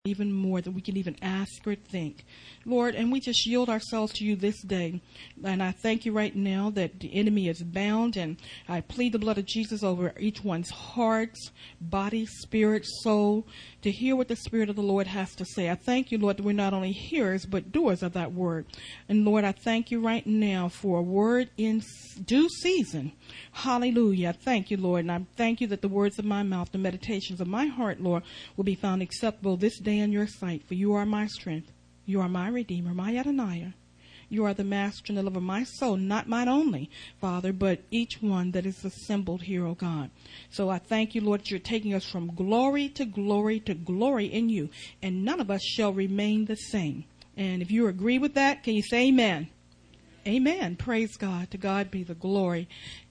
even more than we can even ask or think. Lord, and we just yield ourselves to you this day. And I thank you right now that the enemy is bound, and I plead the blood of Jesus over each one's hearts, body, spirit, soul, to hear what the Spirit of the Lord has to say. I thank you, Lord, that we're not only hearers, but doers of that word. And Lord, I thank you right now for a word in due season. Hallelujah. I thank you, Lord, and I thank you that the words of my mouth, the meditations of my heart, Lord, will be found acceptable this day in your sight. For you are my strength. You are my Redeemer, my Adonai. You are the master and the lover of my soul, not mine only, Father, but each one that is assembled here, O God. So I thank you, Lord, that you're taking us from glory to glory to glory in you, and none of us shall remain the same. And if you agree with that, can you say amen? Amen. Praise God. To God be the glory.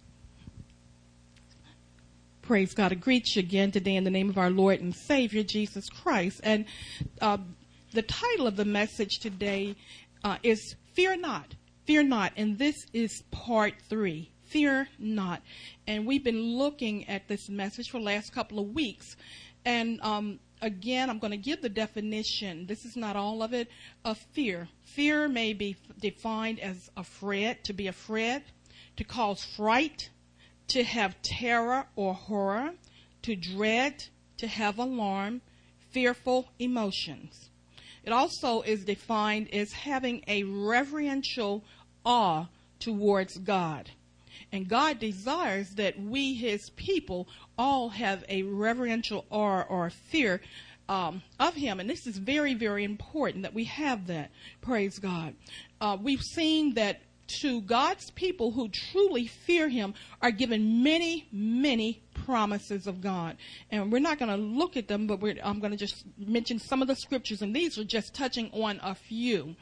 Praise God. I greet you again today in the name of our Lord and Savior, Jesus Christ. And the title of the message today is Fear Not. Fear Not. And this is part 3. Fear Not. And we've been looking at this message for the last couple of weeks. And again, I'm going to give the definition. This is not all of it, of fear. Fear may be defined as afraid, to be afraid, to cause fright, to have terror or horror, to dread, to have alarm, fearful emotions. It also is defined as having a reverential awe towards God. And God desires that we, his people, all have a reverential awe or fear of him. And this is very, very important that we have that. Praise God. We've seen that to God's people who truly fear him are given many, many promises of God. And we're not going to look at them, but I'm going to just mention some of the scriptures, and these are just touching on a few.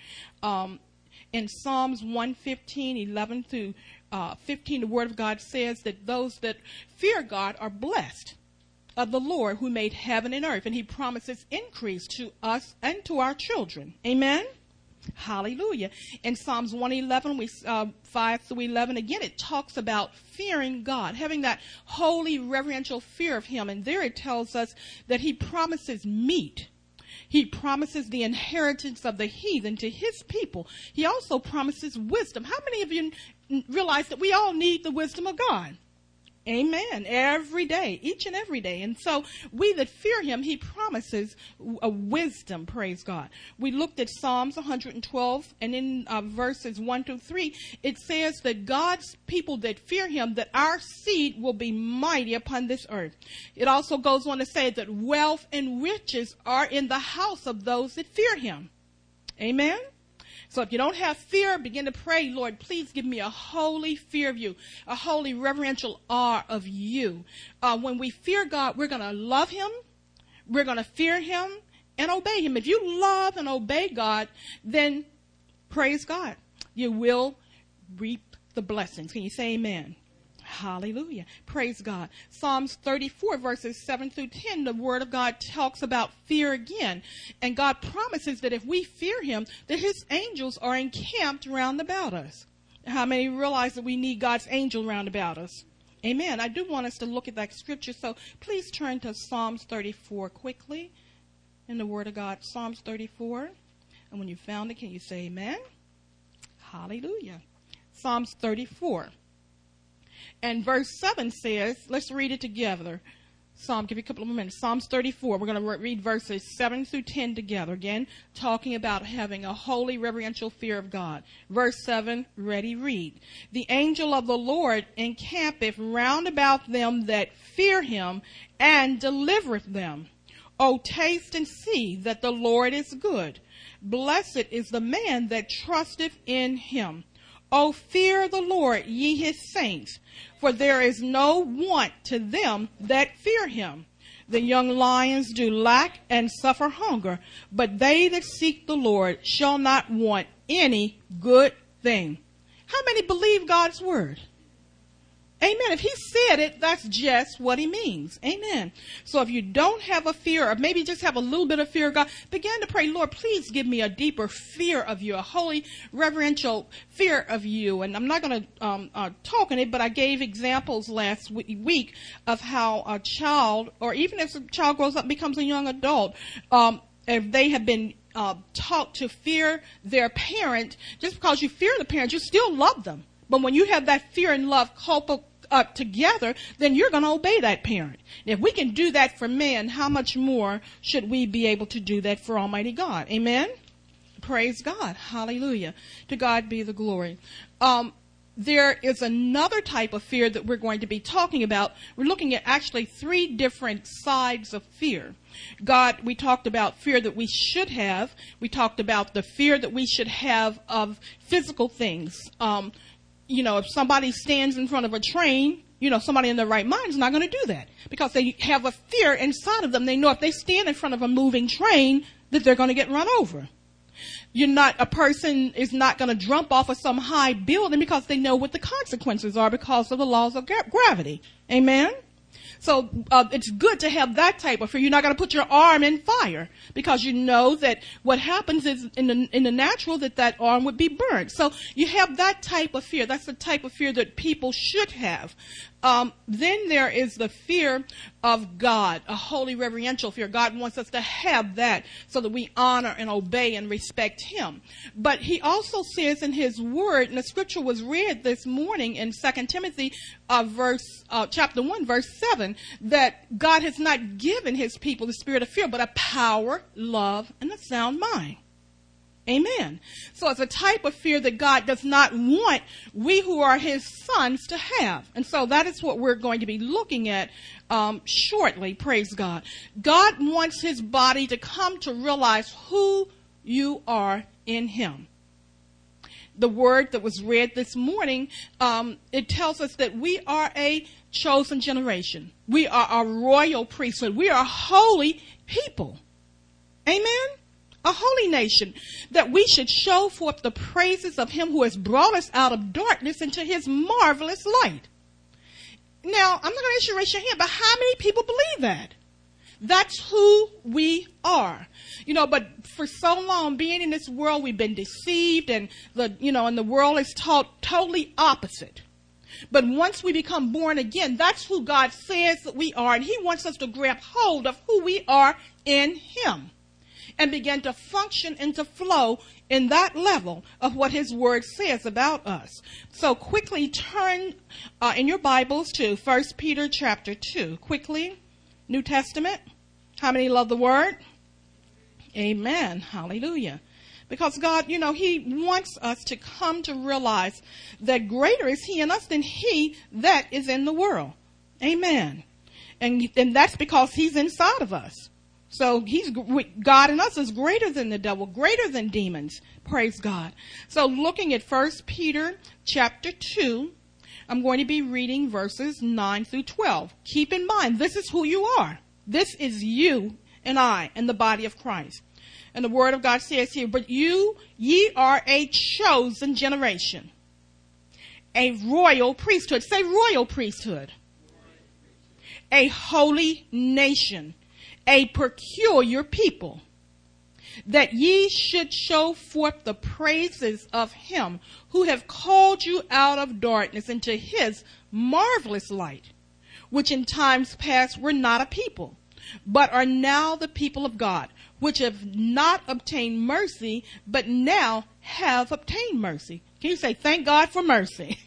In Psalms 115, 11 through 15, the Word of God says that those that fear God are blessed of the Lord who made heaven and earth, and he promises increase to us and to our children. Amen? Hallelujah. In Psalms 111, 5 through 11, again, it talks about fearing God, having that holy, reverential fear of him. And there it tells us that he promises meat. He promises the inheritance of the heathen to his people. He also promises wisdom. How many of you realize that we all need the wisdom of God? Amen. Every day, each and every day. And so we that fear him, he promises a wisdom, praise God. We looked at Psalms 112, and in verses 1 to 3, it says that God's people that fear him, that our seed will be mighty upon this earth. It also goes on to say that wealth and riches are in the house of those that fear him. Amen. So if you don't have fear, begin to pray, Lord, please give me a holy fear of you, a holy reverential awe of you. When we fear God, we're going to love him, we're going to fear him, and obey him. If you love and obey God, then praise God. You will reap the blessings. Can you say amen? Hallelujah. Praise God. Psalms 34 verses 7 through 10, the word of God talks about fear again. And God promises that if we fear him, that his angels are encamped round about us. How many realize that we need God's angel round about us? Amen. I do want us to look at that scripture. So please turn to Psalms 34 quickly in the word of God. Psalms 34. And when you found it, can you say amen? Hallelujah. Psalms 34. And verse 7 says, let's read it together. Give you a couple of minutes. Psalms 34. We're going to read verses 7 through 10 together. Again, talking about having a holy, reverential fear of God. Verse 7, ready, read. The angel of the Lord encampeth round about them that fear him, and delivereth them. O taste and see that the Lord is good. Blessed is the man that trusteth in him. O fear the Lord, ye his saints, for there is no want to them that fear him. The young lions do lack and suffer hunger, but they that seek the Lord shall not want any good thing. How many believe God's word? Amen. If he said it, that's just what he means. Amen. So if you don't have a fear, or maybe just have a little bit of fear of God, begin to pray, Lord, please give me a deeper fear of you, a holy, reverential fear of you. And I'm not going to talk on it, but I gave examples last week of how a child, or even if a child grows up and becomes a young adult, if they have been taught to fear their parent, just because you fear the parent, you still love them. But when you have that fear and love coupled up together, then you're going to obey that parent. If we can do that for man, how much more should we be able to do that for Almighty God? Amen? Praise God. Hallelujah. To God be the glory. There is another type of fear that we're going to be talking about. We're looking at actually 3 different sides of fear. We talked about fear that we should have. We talked about the fear that we should have of physical things. If somebody stands in front of a train, somebody in their right mind is not going to do that because they have a fear inside of them. They know if they stand in front of a moving train that they're going to get run over. A person is not going to jump off of some high building because they know what the consequences are because of the laws of gravity. Amen? So it's good to have that type of fear. You're not going to put your arm in fire because you know that what happens is in the natural that arm would be burnt. So you have that type of fear. That's the type of fear that people should have. Then there is the fear of God, a holy reverential fear. God wants us to have that so that we honor and obey and respect him. But he also says in his word, and the scripture was read this morning in 2 Timothy chapter 1, verse 7, that God has not given his people the spirit of fear, but a power, love, and a sound mind. Amen. So it's a type of fear that God does not want we who are his sons to have. And so that is what we're going to be looking at shortly. Praise God. God wants his body to come to realize who you are in him. The word that was read this morning, it tells us that we are a chosen generation. We are a royal priesthood. We are a holy people. Amen. A holy nation, that we should show forth the praises of him who has brought us out of darkness into his marvelous light. Now, I'm not going to ask you to raise your hand, but how many people believe that? That's who we are. But for so long, being in this world, we've been deceived, and the world is taught totally opposite. But once we become born again, that's who God says that we are, and he wants us to grab hold of who we are in him and begin to function and to flow in that level of what his word says about us. So quickly turn in your Bibles to 1 Peter chapter 2. Quickly, New Testament. How many love the word? Amen. Hallelujah. Because God, he wants us to come to realize that greater is he in us than he that is in the world. Amen. And that's because he's inside of us. So God in us is greater than the devil, greater than demons. Praise God. So looking at 1 Peter chapter 2, I'm going to be reading verses 9 through 12. Keep in mind, this is who you are. This is you and I and the body of Christ. And the word of God says here, but ye are a chosen generation, a royal priesthood. Say royal priesthood. A holy nation. A peculiar people, that ye should show forth the praises of him who have called you out of darkness into his marvelous light, which in times past were not a people, but are now the people of God, which have not obtained mercy, but now have obtained mercy. Can you say, thank God for mercy?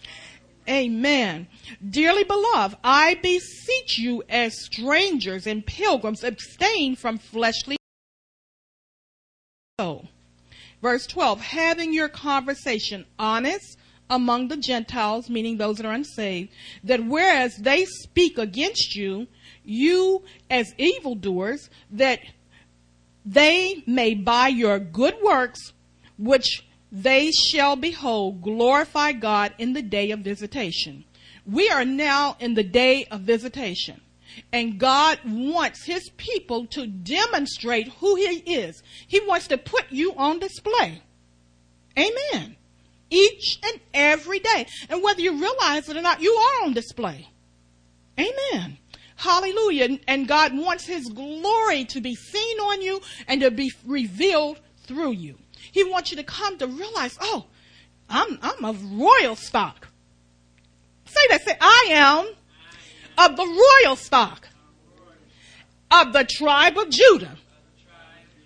Amen. Dearly beloved, I beseech you as strangers and pilgrims, abstain from fleshly. Verse 12, having your conversation honest among the Gentiles, meaning those that are unsaved, that whereas they speak against you, you as evildoers, that they may by your good works, which they shall behold, glorify God in the day of visitation. We are now in the day of visitation. And God wants his people to demonstrate who he is. He wants to put you on display. Amen. Each and every day. And whether you realize it or not, you are on display. Amen. Hallelujah. And God wants his glory to be seen on you and to be revealed through you. He wants you to come to realize, oh, I'm of royal stock. Say that. Say, I am of the royal stock of the tribe of Judah.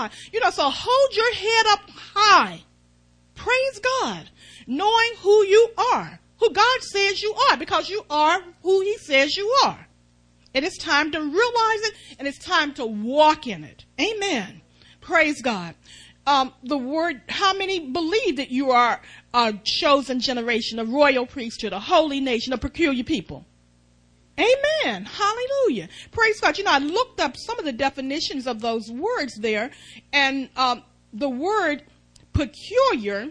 God. So hold your head up high. Praise God. Knowing who you are, who God says you are, because you are who he says you are. And it's time to realize it, and it's time to walk in it. Amen. Praise God. The word, how many believe that you are a chosen generation, a royal priesthood, a holy nation, a peculiar people? Amen. Hallelujah. Praise God. I looked up some of the definitions of those words there, and the word peculiar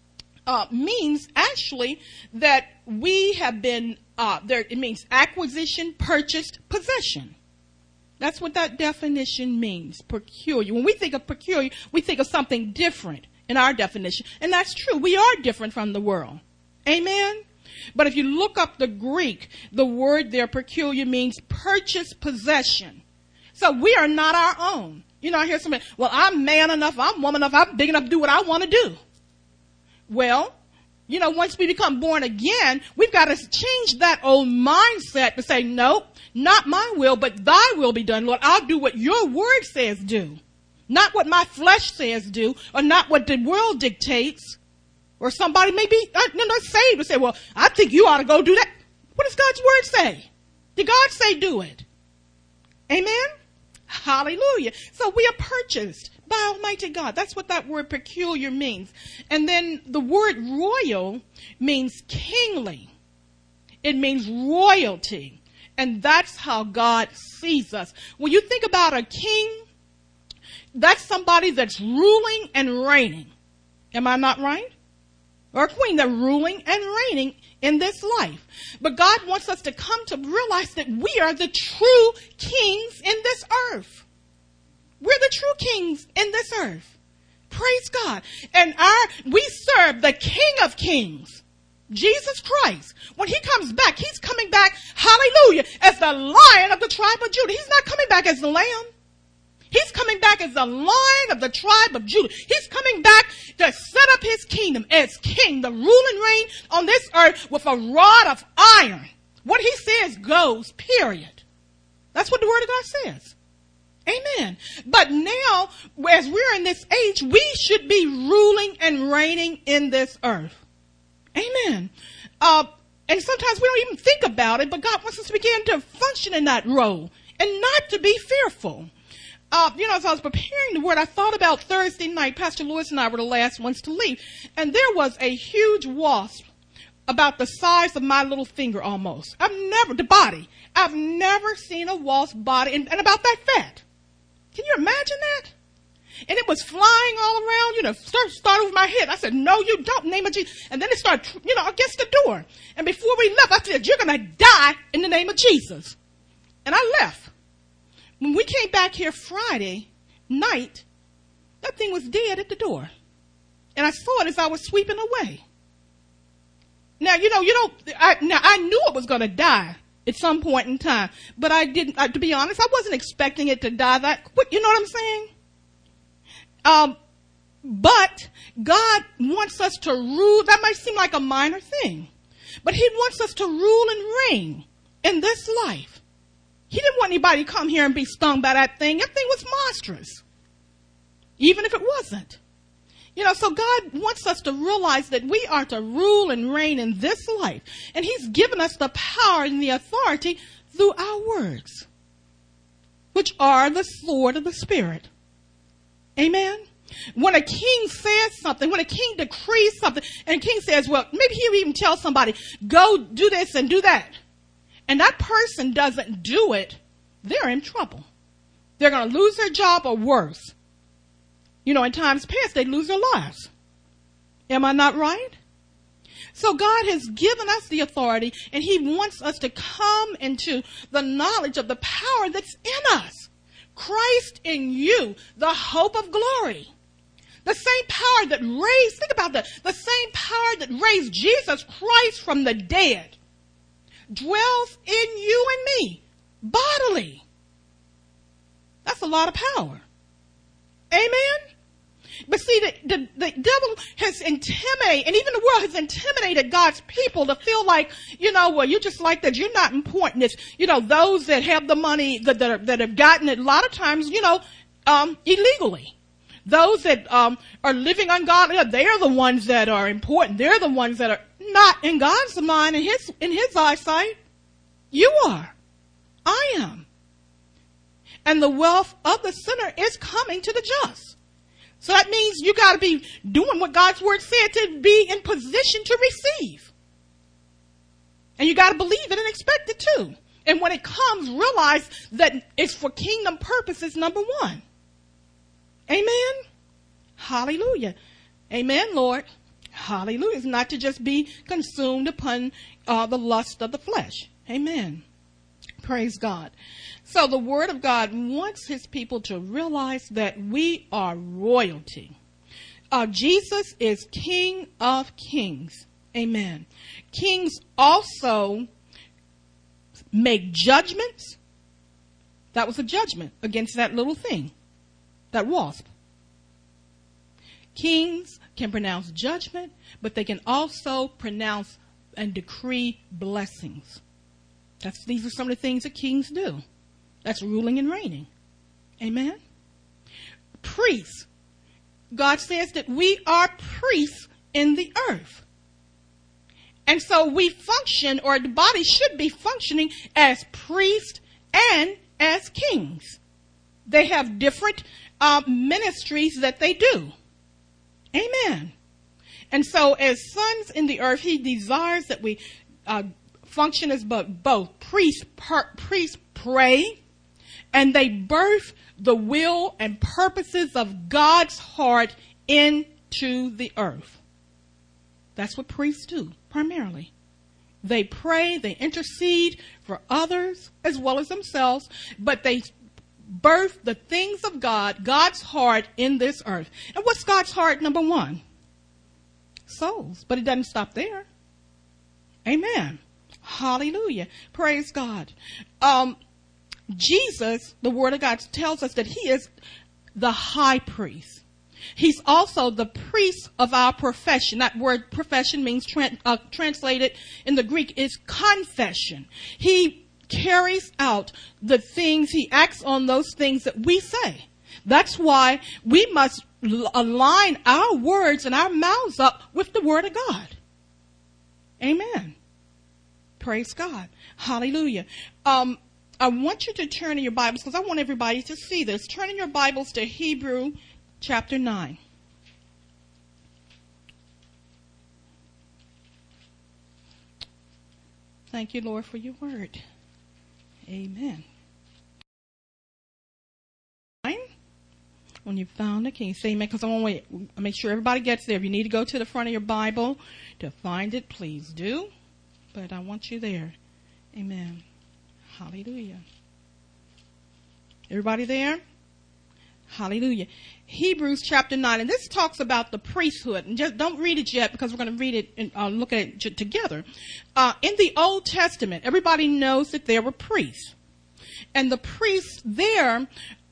means actually that we have been, it means acquisition, purchased, possession. That's what that definition means, peculiar. When we think of peculiar, we think of something different in our definition. And that's true. We are different from the world. Amen? But if you look up the Greek, the word there, peculiar, means purchased possession. So we are not our own. I hear somebody, well, I'm man enough, I'm woman enough, I'm big enough to do what I want to do. Well, once we become born again, we've got to change that old mindset to say, nope, not my will, but thy will be done. Lord, I'll do what your word says do. Not what my flesh says do, or not what the world dictates. Or somebody may be not saved and say, well, I think you ought to go do that. What does God's word say? Did God say do it? Amen? Hallelujah. So we are purchased by Almighty God. That's what that word peculiar means. And then the word royal means kingly. It means royalty. And that's how God sees us. When you think about a king, that's somebody that's ruling and reigning. Am I not right? Or a queen, they're ruling and reigning in this life. But God wants us to come to realize that we are the true kings in this earth. We're the true kings in this earth. Praise God. And we serve the King of Kings, Jesus Christ. When he comes back, he's coming back, hallelujah, as the Lion of the tribe of Judah. He's not coming back as the Lamb. He's coming back as the Lion of the tribe of Judah. He's coming back to set up his kingdom as king, to rule and reign on this earth with a rod of iron. What he says goes, period. That's what the word of God says. Amen. But now, as we're in this age, we should be ruling and reigning in this earth. Amen. And sometimes we don't even think about it, but God wants us to begin to function in that role and not to be fearful. As I was preparing the word, I thought about Thursday night. Pastor Lewis and I were the last ones to leave. And there was a huge wasp about the size of my little finger almost. I've never seen a wasp body and about that fat. Can you imagine that? And it was flying all around, start over my head. I said, no, you don't, in the name of Jesus. And then it started, against the door. And before we left, I said, you're going to die in the name of Jesus. And I left. When we came back here Friday night, that thing was dead at the door. And I saw it as I was sweeping away. Now, I knew it was going to die at some point in time. But I didn't, to be honest, I wasn't expecting it to die that quick. You know what I'm saying? But God wants us to rule. That might seem like a minor thing. But he wants us to rule and reign in this life. He didn't want anybody to come here and be stung by that thing. That thing was monstrous. Even if it wasn't. So God wants us to realize that we are to rule and reign in this life. And he's given us the power and the authority through our words, which are the sword of the Spirit. Amen. When a king says something, when a king decrees something, and a king says, well, maybe he'll even tell somebody, go do this and do that. And that person doesn't do it, they're in trouble. They're going to lose their job or worse. In times past, they lose their lives. Am I not right? So God has given us the authority, and he wants us to come into the knowledge of the power that's in us. Christ in you, the hope of glory. The same power that raised, think about that, the same power that raised Jesus Christ from the dead dwells in you and me, bodily. That's a lot of power. Amen? But see, the devil has intimidated, and even the world has intimidated God's people to feel like, well, you're just like that. You're not important. It's, those that have the money that have gotten it a lot of times, illegally. Those that are living ungodly, they're the ones that are important. They're the ones that are not in God's mind, in his eyesight. You are. I am. And the wealth of the sinner is coming to the just. So that means you got to be doing what God's word said to be in position to receive. And you got to believe it and expect it too. And when it comes, realize that it's for kingdom purposes, number one. Amen. Hallelujah. Amen, Lord. Hallelujah. It's not to just be consumed upon the lust of the flesh. Amen. Praise God. So the word of God wants his people to realize that we are royalty. Jesus is King of Kings. Amen. Kings also make judgments. That was a judgment against that little thing, that wasp. Kings can pronounce judgment, but they can also pronounce and decree blessings. These are some of the things that kings do. That's ruling and reigning. Amen. Priests. God says that we are priests in the earth. And so we function, or the body should be functioning as priests and as kings. They have different ministries that they do. Amen. And so as sons in the earth, he desires that we function as both priests pray, and they birth the will and purposes of God's heart into the earth. That's what priests do, primarily. They pray, they intercede for others as well as themselves, but they birth the things of God, God's heart in this earth. And what's God's heart? Number one, souls. But it doesn't stop there. Amen. Hallelujah. Praise God. Jesus, the word of God tells us that he is the high priest. He's also the priest of our profession. That word profession means translated in the Greek is confession. He carries out the things, he acts on those things that we say. That's why we must align our words and our mouths up with the word of God. Amen. Praise God. Hallelujah. I want you to turn in your Bibles, because I want everybody to see this. Turn in your Bibles to Hebrew chapter 9. Thank you, Lord, for your word. Amen. When you found it, can you say amen? Because I want to make sure everybody gets there. If you need to go to the front of your Bible to find it, please do. But I want you there. Amen. Hallelujah. Everybody there? Hallelujah. Hebrews chapter 9. And this talks about the priesthood. And just don't read it yet, because we're going to read it and look at it together. In the Old Testament, everybody knows that there were priests. And the priests there,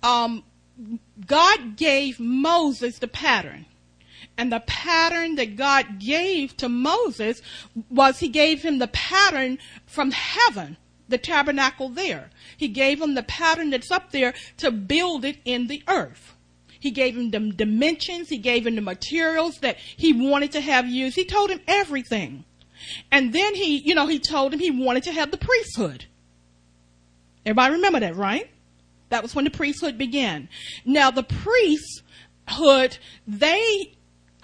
God gave Moses the pattern. And the pattern that God gave to Moses was he gave him the pattern from heaven, the tabernacle there. He gave him the pattern that's up there to build it in the earth. He gave him the dimensions. He gave him the materials that he wanted to have used. He told him everything. And then he told him he wanted to have the priesthood. Everybody remember that, right? That was when the priesthood began. Now, the priesthood, they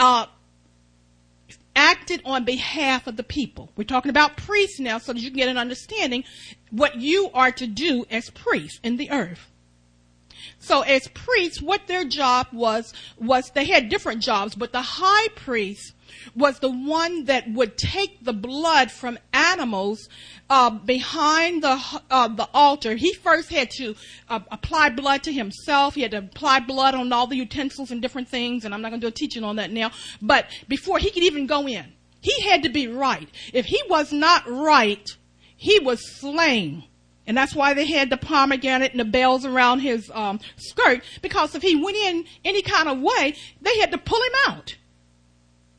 acted on behalf of the people. We're talking about priests now, so that you can get an understanding what you are to do as priests in the earth. So as priests, what their job was they had different jobs, but the high priest was the one that would take the blood from animals behind the altar. He first had to apply blood to himself. He had to apply blood on all the utensils and different things, and I'm not going to do a teaching on that now. But before he could even go in, he had to be right. If he was not right, he was slain. And that's why they had the pomegranate and the bells around his skirt, because if he went in any kind of way, they had to pull him out.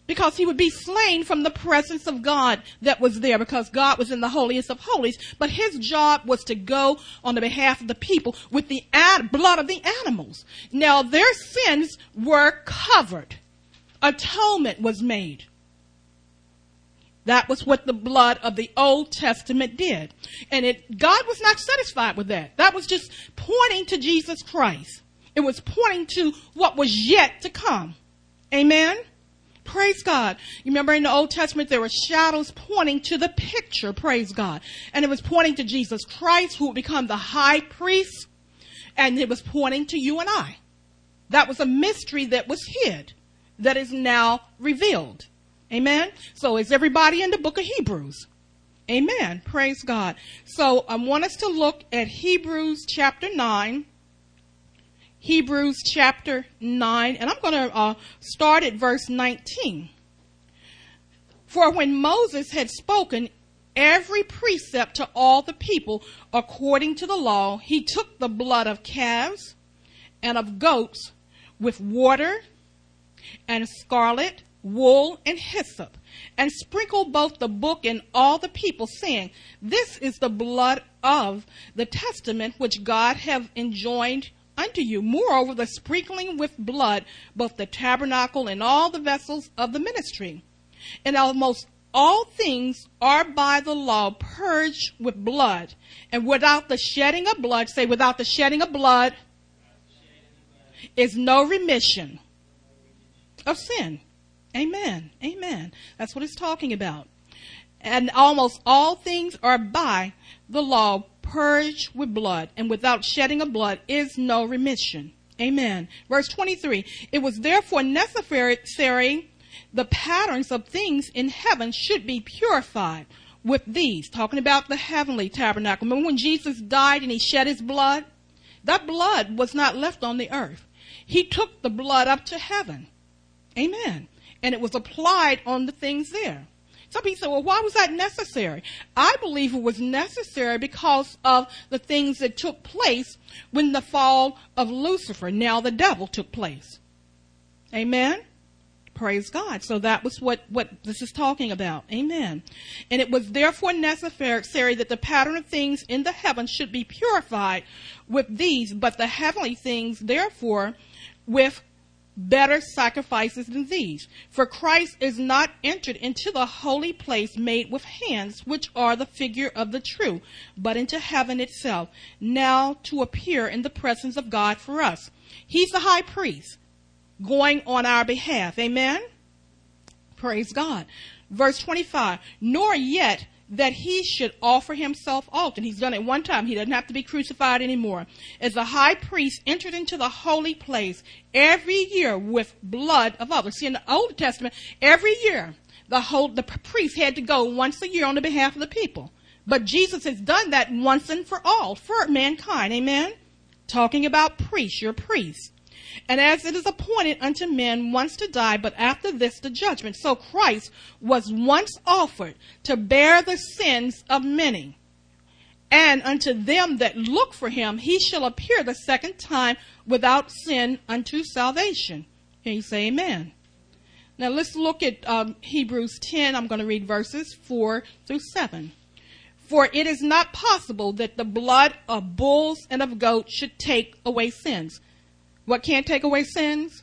because he would be slain from the presence of God that was there, because God was in the holiest of holies. But his job was to go on the behalf of the people with the blood of the animals. Now their sins were covered. Atonement was made. That was what the blood of the Old Testament did. And God was not satisfied with that. That was just pointing to Jesus Christ. It was pointing to what was yet to come. Amen? Praise God. You remember in the Old Testament there were shadows pointing to the picture, praise God. And it was pointing to Jesus Christ, who would become the high priest. And it was pointing to you and I. That was a mystery that was hid, that is now revealed. Amen. So is everybody in the book of Hebrews? Amen. Praise God. So I want us to look at Hebrews chapter 9. Hebrews chapter 9. And I'm going to start at verse 19. For when Moses had spoken every precept to all the people according to the law, he took the blood of calves and of goats with water and scarlet, wool, and hyssop, and sprinkled both the book and all the people, saying, This is the blood of the testament which God hath enjoined unto you. Moreover, the sprinkling with blood, both the tabernacle and all the vessels of the ministry. And almost all things are by the law purged with blood, and without the shedding of blood, say, without the shedding of blood is no remission of sin. Amen. Amen. That's what it's talking about. And almost all things are by the law purged with blood, and without shedding of blood is no remission. Amen. Verse 23. It was therefore necessary the patterns of things in heaven should be purified with these. Talking about the heavenly tabernacle. Remember when Jesus died and he shed his blood? That blood was not left on the earth. He took the blood up to heaven. Amen. And it was applied on the things there. Some people say, well, why was that necessary? I believe it was necessary because of the things that took place when the fall of Lucifer, now the devil, took place. Amen? Praise God. So that was what this is talking about. Amen. And it was therefore necessary that the pattern of things in the heavens should be purified with these, but the heavenly things, therefore, with better sacrifices than these. For Christ is not entered into the holy place made with hands, which are the figure of the true, but into heaven itself, now to appear in the presence of God for us. He's the high priest, going on our behalf. Amen? Praise God. Verse 25, nor yet that he should offer himself often. He's done it one time. He doesn't have to be crucified anymore. As the high priest entered into the holy place every year with blood of others. See, in the Old Testament, every year, the priest had to go once a year on the behalf of the people. But Jesus has done that once and for all, for mankind. Amen? Talking about priests, your priests. And as it is appointed unto men once to die, but after this the judgment. So Christ was once offered to bear the sins of many. And unto them that look for him, he shall appear the second time without sin unto salvation. Can you say amen? Now let's look at Hebrews 10. I'm going to read verses 4 through 7. For it is not possible that the blood of bulls and of goats should take away sins. What can't take away sins?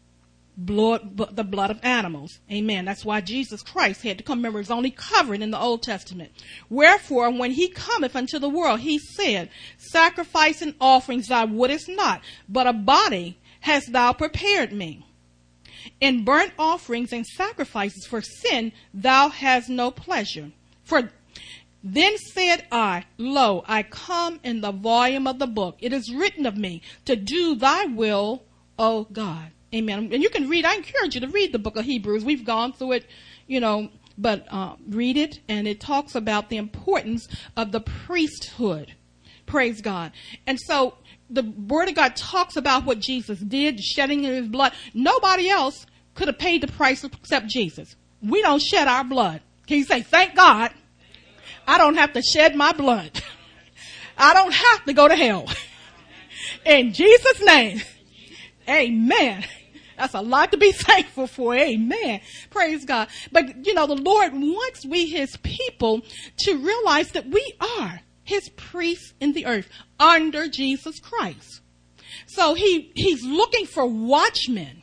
The blood of animals. Amen. That's why Jesus Christ had to come. Remember, it's only covered in the Old Testament. Wherefore, when he cometh unto the world, he said, Sacrifice and offerings thou wouldest not, but a body hast thou prepared me. In burnt offerings and sacrifices for sin thou hast no pleasure. For then said I, Lo, I come in the volume of the book. It is written of me to do thy will, O God. Amen. And you can read, I encourage you to read the book of Hebrews. We've gone through it, but read it. And it talks about the importance of the priesthood. Praise God. And so the Word of God talks about what Jesus did, the shedding of his blood. Nobody else could have paid the price except Jesus. We don't shed our blood. Can you say, thank God? I don't have to shed my blood. I don't have to go to hell. In Jesus' name. Amen. That's a lot to be thankful for. Amen. Praise God. But, the Lord wants we, his people, to realize that we are his priests in the earth under Jesus Christ. So he's looking for watchmen,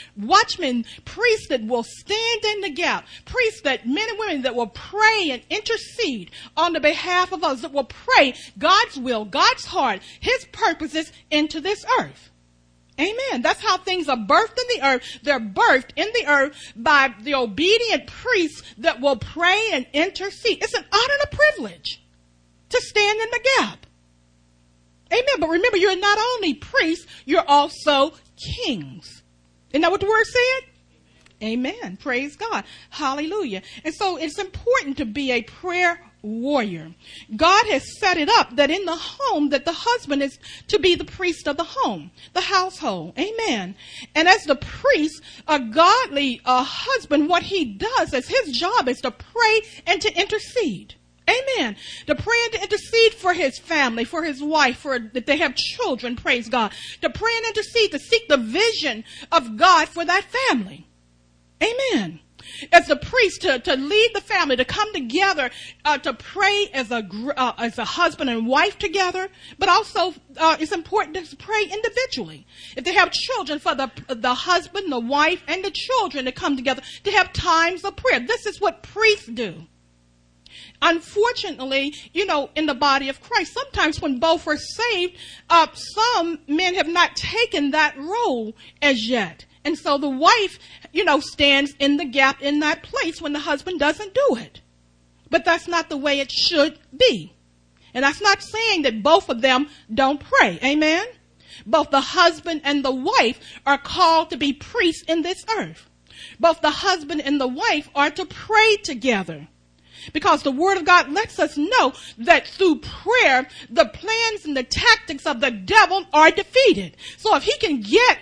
priests that will stand in the gap, priests that men and women that will pray and intercede on the behalf of others, that will pray God's will, God's heart, his purposes into this earth. Amen. That's how things are birthed in the earth. They're birthed in the earth by the obedient priests that will pray and intercede. It's an honor and a privilege to stand in the gap. Amen. But remember, you're not only priests, you're also kings. Isn't that what the word said? Amen. Praise God. Hallelujah. And so it's important to be a prayer warrior. God has set it up that in the home that the husband is to be the priest of the home, the household. Amen. And as the priest, a godly husband, what he does is his job is to pray and to intercede. Amen. To pray and to intercede for his family, for his wife, that they have children, praise God. To pray and intercede, to seek the vision of God for that family. Amen. As the priest, to lead the family, to come together, to pray as a husband and wife together, but also it's important to pray individually. If they have children, for the husband, the wife, and the children to come together, to have times of prayer. This is what priests do. Unfortunately, in the body of Christ, sometimes when both are saved, some men have not taken that role as yet. And so the wife, stands in the gap in that place when the husband doesn't do it. But that's not the way it should be. And that's not saying that both of them don't pray. Amen? Both the husband and the wife are called to be priests in this earth. Both the husband and the wife are to pray together. Because the word of God lets us know that through prayer, the plans and the tactics of the devil are defeated. So if he can get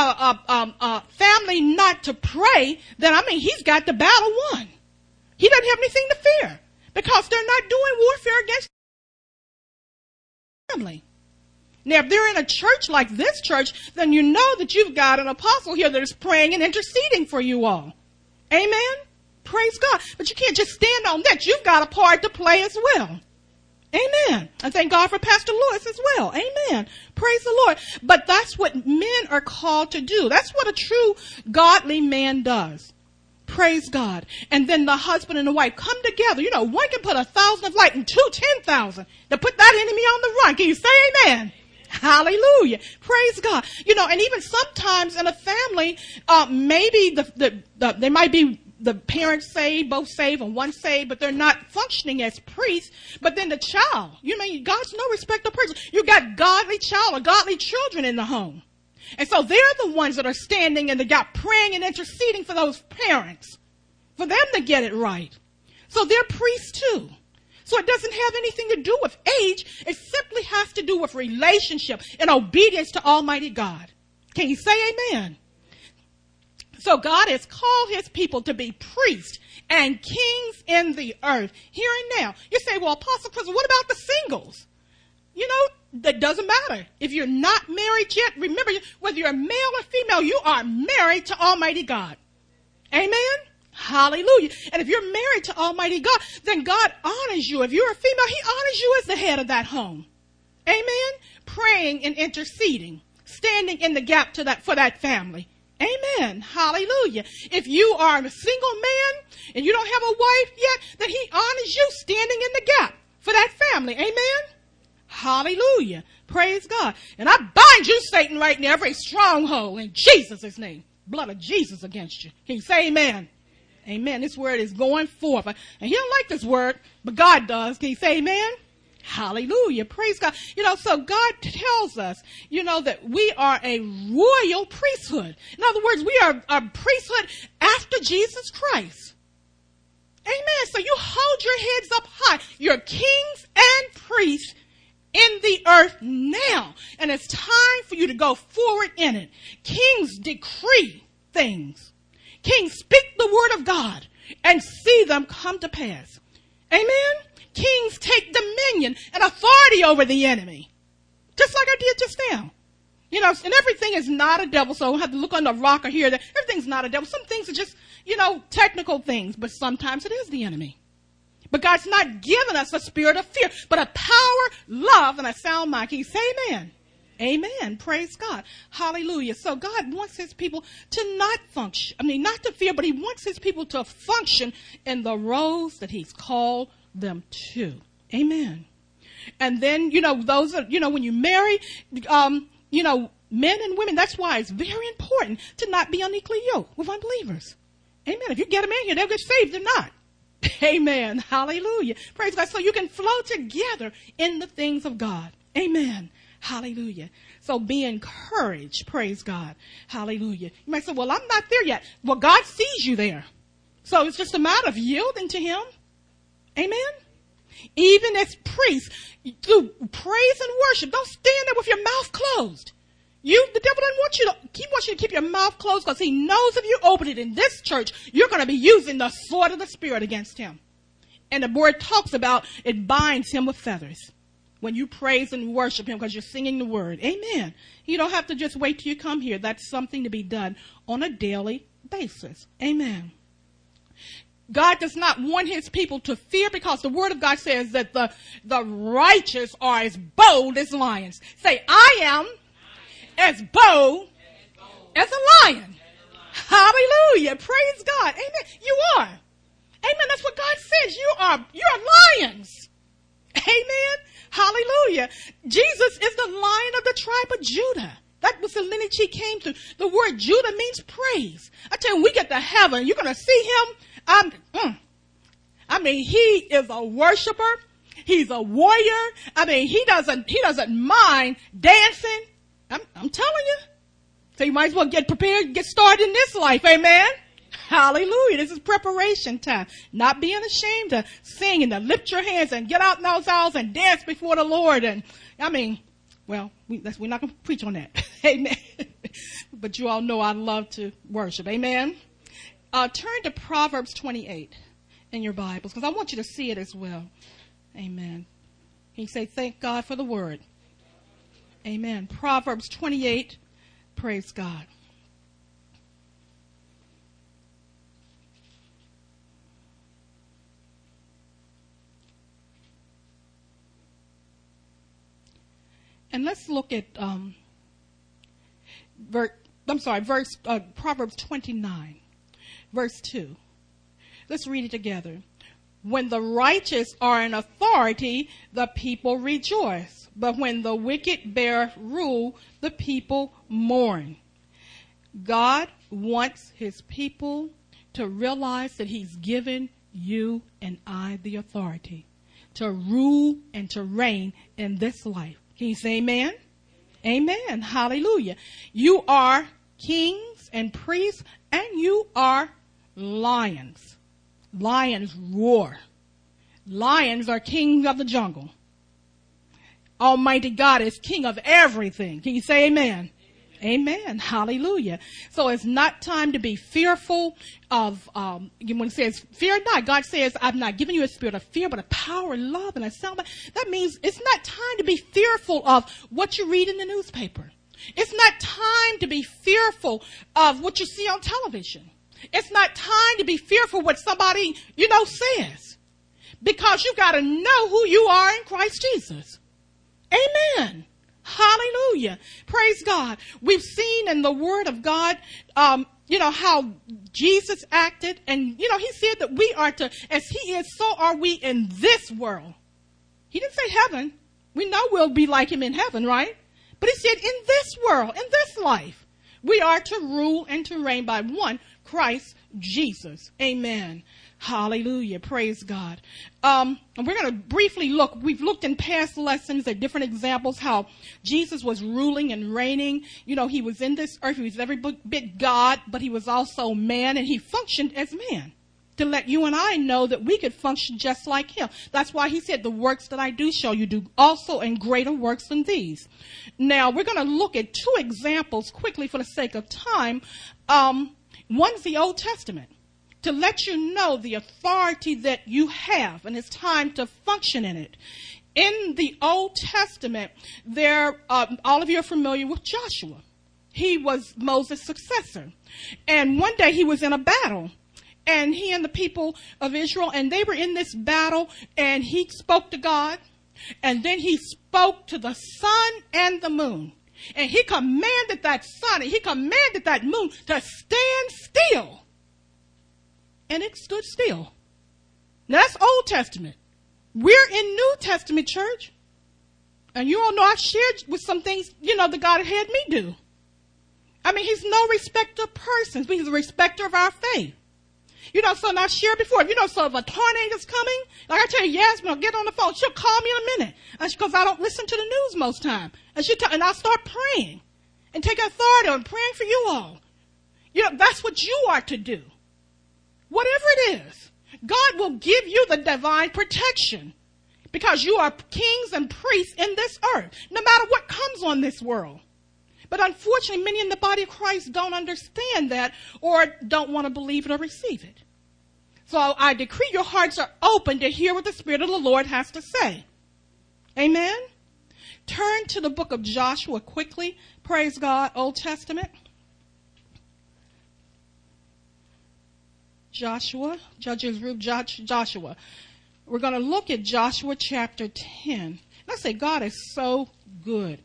a family not to pray, then he's got the battle won. He doesn't have anything to fear because they're not doing warfare against family. Now, if they're in a church like this church, then you know that you've got an apostle here that is praying and interceding for you all. Amen? Praise God. But you can't just stand on that. You've got a part to play as well. Amen. And thank God for Pastor Lewis as well. Amen. Praise the Lord. But that's what men are called to do. That's what a true godly man does. Praise God. And then the husband and the wife come together. One can put 1,000 of light and 2 10,000 to put that enemy on the run. Can you say amen? Hallelujah. Praise God. And even sometimes in a family, maybe they might be the parents saved, both saved, and one saved, but they're not functioning as priests. But then the child, God's no respecter of person. You got godly child or godly children in the home. And so they're the ones that are standing in the gap, praying and interceding for those parents, for them to get it right. So they're priests too. So it doesn't have anything to do with age. It simply has to do with relationship and obedience to Almighty God. Can you say amen? So God has called his people to be priests and kings in the earth, here and now. You say, well, Apostle Chris, what about the singles? That doesn't matter. If you're not married yet, remember, whether you're male or female, you are married to Almighty God. Amen? Hallelujah. And if you're married to Almighty God, then God honors you. If you're a female, he honors you as the head of that home. Amen? Praying and interceding, standing in the gap for that family. Amen. Hallelujah. If you are a single man and you don't have a wife yet, then he honors you standing in the gap for that family. Amen. Hallelujah. Praise God. And I bind you, Satan, right now, every stronghold in Jesus' name. Blood of Jesus against you. Can you say amen? Amen. This word is going forth. And he don't like this word, but God does. Can you say amen? Hallelujah. Praise God. So God tells us, that we are a royal priesthood. In other words, we are a priesthood after Jesus Christ. Amen. So you hold your heads up high. You're kings and priests in the earth now. And it's time for you to go forward in it. Kings decree things. Kings speak the word of God and see them come to pass. Amen. Kings take dominion and authority over the enemy. Just like I did just now. You know, and everything is not a devil, so I don't have to look on the rock or hear that. Everything's not a devil. Some things are just, you know, technical things, but sometimes it is the enemy. But God's not given us a spirit of fear, but a power, love, and a sound mind. Can you say amen? Amen. Praise God. Hallelujah. So God wants his people to not function. Not to fear, but he wants his people to function in the roles that he's called them to. Amen. And then, you know, those are, you know, when you marry, you know, men and women, that's why it's very important to not be unequally yoked with unbelievers. Amen. If you get them in here, they'll get saved. They're not. Amen. Hallelujah. Praise God. So you can flow together in the things of God. Amen. Hallelujah. So be encouraged. Praise God. Hallelujah. You might say, well, I'm not there yet. Well, God sees you there. So it's just a matter of yielding to him. Amen. Even as priests, through praise and worship, don't stand there with your mouth closed. The devil doesn't want you to, he wants you to keep your mouth closed because he knows if you open it in this church, you're going to be using the sword of the Spirit against him. And the word talks about it binds him with feathers when you praise and worship him because you're singing the word. Amen. You don't have to just wait till you come here. That's something to be done on a daily basis. Amen. God does not want his people to fear because the word of God says that the righteous are as bold as lions. Say, I am as bold as a lion. Hallelujah. Praise God. Amen. You are. Amen. That's what God says. You're lions. Amen. Hallelujah. Jesus is the Lion of the tribe of Judah. That was the lineage he came through. The word Judah means praise. I tell you, when we get to heaven, you're going to see him. He is a worshiper. He's a warrior. He doesn't mind dancing. I'm telling you. So you might as well get prepared, get started in this life. Amen. Hallelujah. This is preparation time. Not being ashamed to sing and to lift your hands and get out in those aisles and dance before the Lord. And we're not going to preach on that. Amen. But you all know I love to worship. Amen. Turn to Proverbs 28 in your Bibles because I want you to see it as well. Amen. Can you say thank God for the word? Amen. Proverbs 28. Praise God. And let's look at Proverbs 29, verse 2. Let's read it together. When the righteous are in authority, the people rejoice. But when the wicked bear rule, the people mourn. God wants his people to realize that he's given you and I the authority to rule and to reign in this life. Can you say amen? Amen. Hallelujah. You are kings and priests, and you are lions. Lions roar. Lions are kings of the jungle. Almighty God is king of everything. Can you say amen? Amen. Hallelujah. So it's not time to be fearful of, when it says, fear not, God says, I've not given you a spirit of fear, but a power, love, and a sound mind. That means it's not time to be fearful of what you read in the newspaper. It's not time to be fearful of what you see on television. It's not time to be fearful what somebody, says. Because you got to know who you are in Christ Jesus. Amen. Hallelujah. Praise God. We've seen in the Word of God, how Jesus acted. And, he said that we are to, as he is, so are we in this world. He didn't say heaven. We know we'll be like him in heaven, right? But he said in this world, in this life, we are to rule and to reign by one, Christ Jesus. Amen. Hallelujah. Praise God. And we're going to briefly look. We've looked in past lessons at different examples how Jesus was ruling and reigning. He was in this earth. He was every bit God, but he was also man, and he functioned as man to let you and I know that we could function just like him. That's why he said, the works that I do show you do also, and greater works than these. Now, we're going to look at two examples quickly for the sake of time. One's the Old Testament, to let you know the authority that you have, and it's time to function in it. in the Old Testament, all of you are familiar with Joshua. He was Moses' successor. And one day he was in a battle. And he and the people of Israel, and they were in this battle, and he spoke to God. And then he spoke to the sun and the moon. And he commanded that sun and he commanded that moon to stand still. And it stood still. Now that's Old Testament. We're in New Testament, church. And you all know I've shared with some things, that God had me do. I mean, he's no respecter of persons, but he's a respecter of our faith. So and I've shared before, so if a tornado's coming, like I tell you, Yasmin will get on the phone. She'll call me in a minute. Because I don't listen to the news most time. And I'll start praying and take authority and praying for you all. That's what you are to do. Whatever it is, God will give you the divine protection because you are kings and priests in this earth, no matter what comes on this world. But unfortunately, many in the body of Christ don't understand that or don't want to believe it or receive it. So I decree your hearts are open to hear what the Spirit of the Lord has to say. Amen? Turn to the book of Joshua quickly. Praise God, Old Testament. Joshua, Judges, Ruth, Joshua. We're going to look at Joshua chapter 10. And I say, God is so good.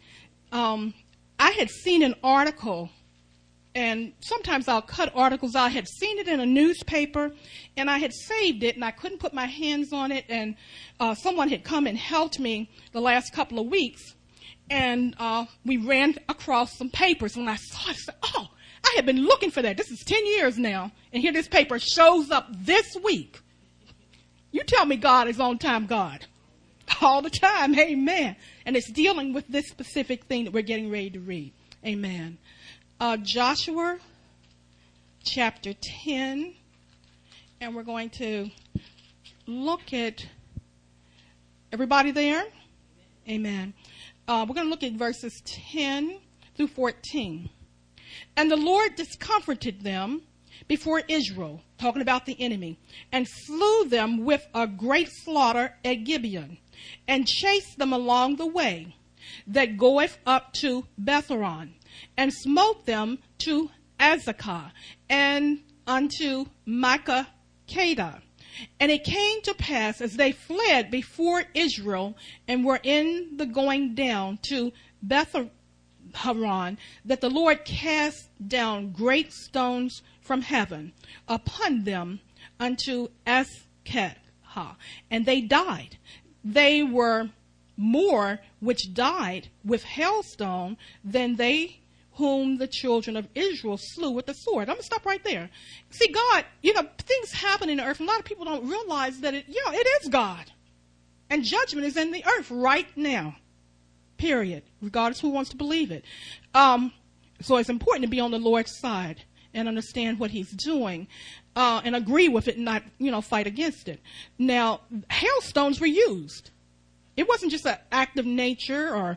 I had seen an article, and sometimes I'll cut articles out. I had seen it in a newspaper, and I had saved it, and I couldn't put my hands on it, and someone had come and helped me the last couple of weeks, and we ran across some papers. When I saw it, I said, oh, I had been looking for that. This is 10 years now, and here this paper shows up this week. You tell me God is on-time God. All the time, amen. And it's dealing with this specific thing that we're getting ready to read. Amen. Joshua chapter 10. And we're going to look at, everybody there? Amen. We're going to look at verses 10 through 14. And the Lord discomforted them before Israel, talking about the enemy, and slew them with a great slaughter at Gibeon, and chased them along the way that goeth up to Bethhoron, and smote them to Azekah, and unto Makkedah. And it came to pass, as they fled before Israel, and were in the going down to Bethhoron, that the Lord cast down great stones from heaven upon them unto Azekah, and they died. They were more which died with hailstone than they whom the children of Israel slew with the sword. I'm going to stop right there. See, God, things happen in the earth. A lot of people don't realize that it is God. And judgment is in the earth right now. Period. Regardless who wants to believe it. So it's important to be on the Lord's side and understand what he's doing, and agree with it and not, fight against it. Now, hailstones were used. It wasn't just an act of nature or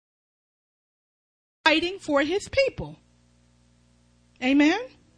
fighting for his people. Amen?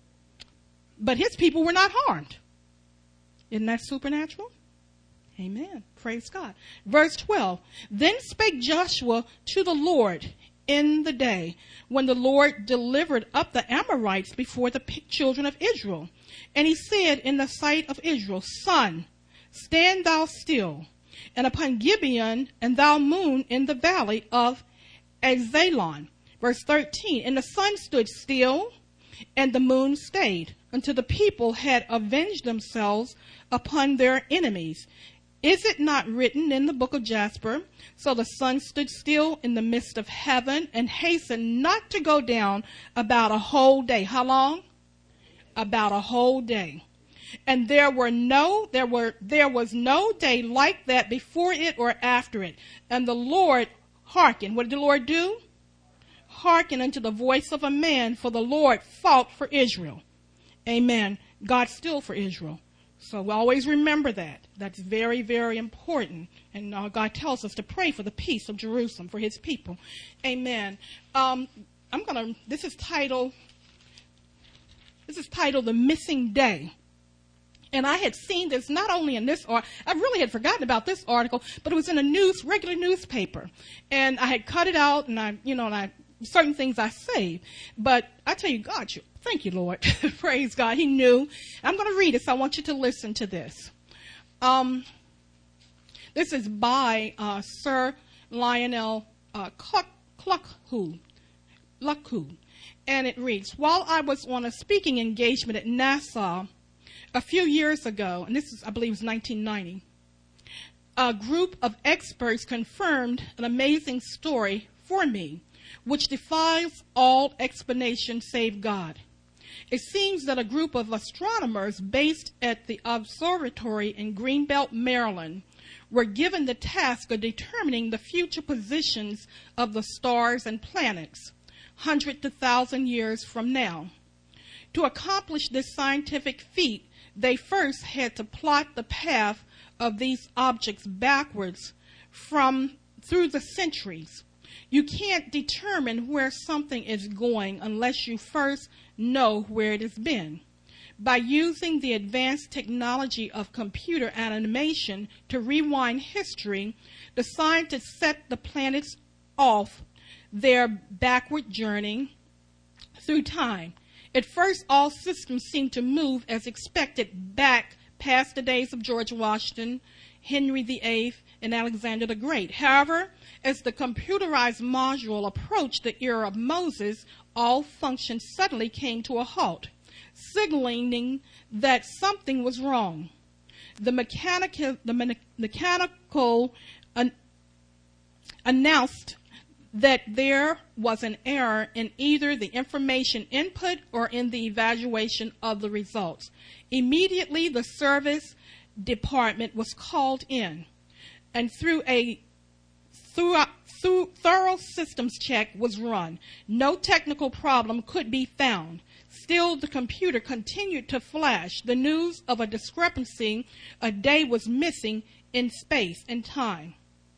But his people were not harmed. Isn't that supernatural? Amen. Praise God. Verse 12. Then spake Joshua to the Lord in the day when the Lord delivered up the Amorites before the children of Israel. And he said in the sight of Israel, Sun, stand thou still, and upon Gibeon, and thou moon in the valley of Azalon. Verse 13, and the sun stood still, and the moon stayed, until the people had avenged themselves upon their enemies. Is it not written in the book of Jasper? So the sun stood still in the midst of heaven and hastened not to go down about a whole day. How long? About a whole day. And there was no day like that before it or after it. And the Lord hearkened. What did the Lord do? Hearken unto the voice of a man, for the Lord fought for Israel. Amen. God still for Israel. So we always remember that. That's very, very important. And God tells us to pray for the peace of Jerusalem, for his people. Amen. This is titled The Missing Day. And I had seen this not only in this article, I really had forgotten about this article, but it was in a regular newspaper. And I had cut it out, and certain things I saved. But I tell you, God, thank you, Lord. Praise God. He knew. I'm going to read it, so I want you to listen to this. This is by Sir Lionel Luckhoo. And it reads, while I was on a speaking engagement at NASA a few years ago, and this is, I believe, it was 1990, a group of experts confirmed an amazing story for me, which defies all explanation save God. It seems that a group of astronomers based at the observatory in Greenbelt, Maryland, were given the task of determining the future positions of the stars and planets, hundreds to 1,000 years from now. To accomplish this scientific feat, they first had to plot the path of these objects backwards through the centuries. You can't determine where something is going unless you first know where it has been. By using the advanced technology of computer animation to rewind history, the scientists set the planets off their backward journey through time. At first, all systems seemed to move as expected back past the days of George Washington, Henry VIII, and Alexander the Great. However, as the computerized module approached the era of Moses, all functions suddenly came to a halt, signaling that something was wrong. The mechanical announced that there was an error in either the information input or in the evaluation of the results. Immediately, the service department was called in, and through a thorough systems check was run. No technical problem could be found. Still, the computer continued to flash the news of a discrepancy. A day was missing in space and time.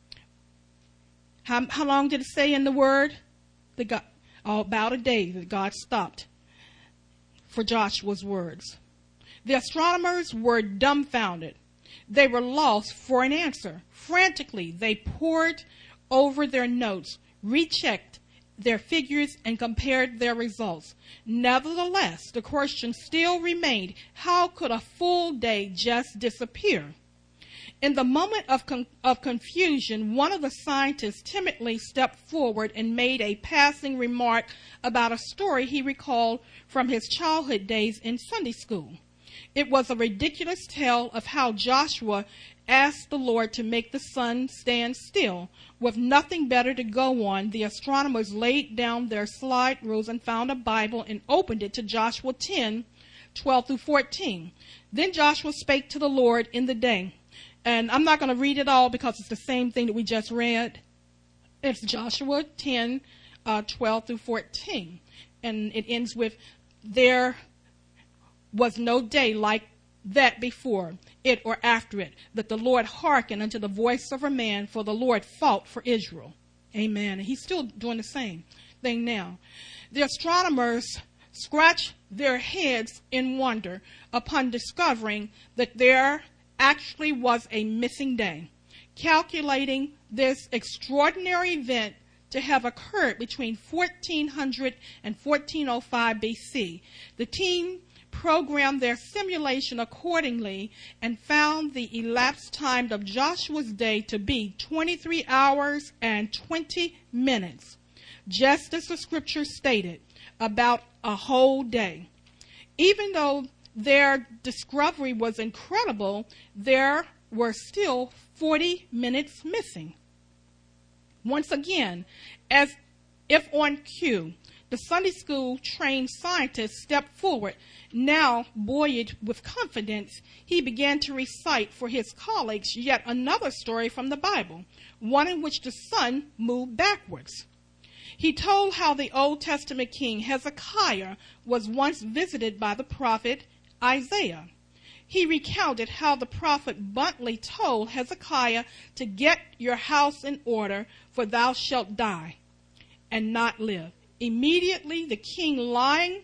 How long did it say in the word? About a day that God stopped for Joshua's words. The astronomers were dumbfounded. They were lost for an answer. Frantically, they pored over their notes, rechecked their figures, and compared their results. Nevertheless, the question still remained, how could a full day just disappear? In the moment of confusion, one of the scientists timidly stepped forward and made a passing remark about a story he recalled from his childhood days in Sunday school. It was a ridiculous tale of how Joshua asked the Lord to make the sun stand still. With nothing better to go on, the astronomers laid down their slide rules and found a Bible and opened it to Joshua 10:12-14. Then Joshua spake to the Lord in the day. And I'm not going to read it all because it's the same thing that we just read. It's Joshua 10:12-14. And it ends with, there was no day like that before it or after it, that the Lord hearkened unto the voice of a man, for the Lord fought for Israel. Amen. And he's still doing the same thing now. The astronomers scratched their heads in wonder upon discovering that there actually was a missing day. Calculating this extraordinary event to have occurred between 1400 and 1405 BC, the team programmed their simulation accordingly and found the elapsed time of Joshua's day to be 23 hours and 20 minutes, just as the scripture stated, about a whole day. Even though their discovery was incredible, there were still 40 minutes missing. Once again, as if on cue, the Sunday school trained scientist stepped forward. Now, buoyed with confidence, he began to recite for his colleagues yet another story from the Bible, one in which the sun moved backwards. He told how the Old Testament king Hezekiah was once visited by the prophet Isaiah. He recounted how the prophet bluntly told Hezekiah to get your house in order, for thou shalt die and not live. Immediately the king, lying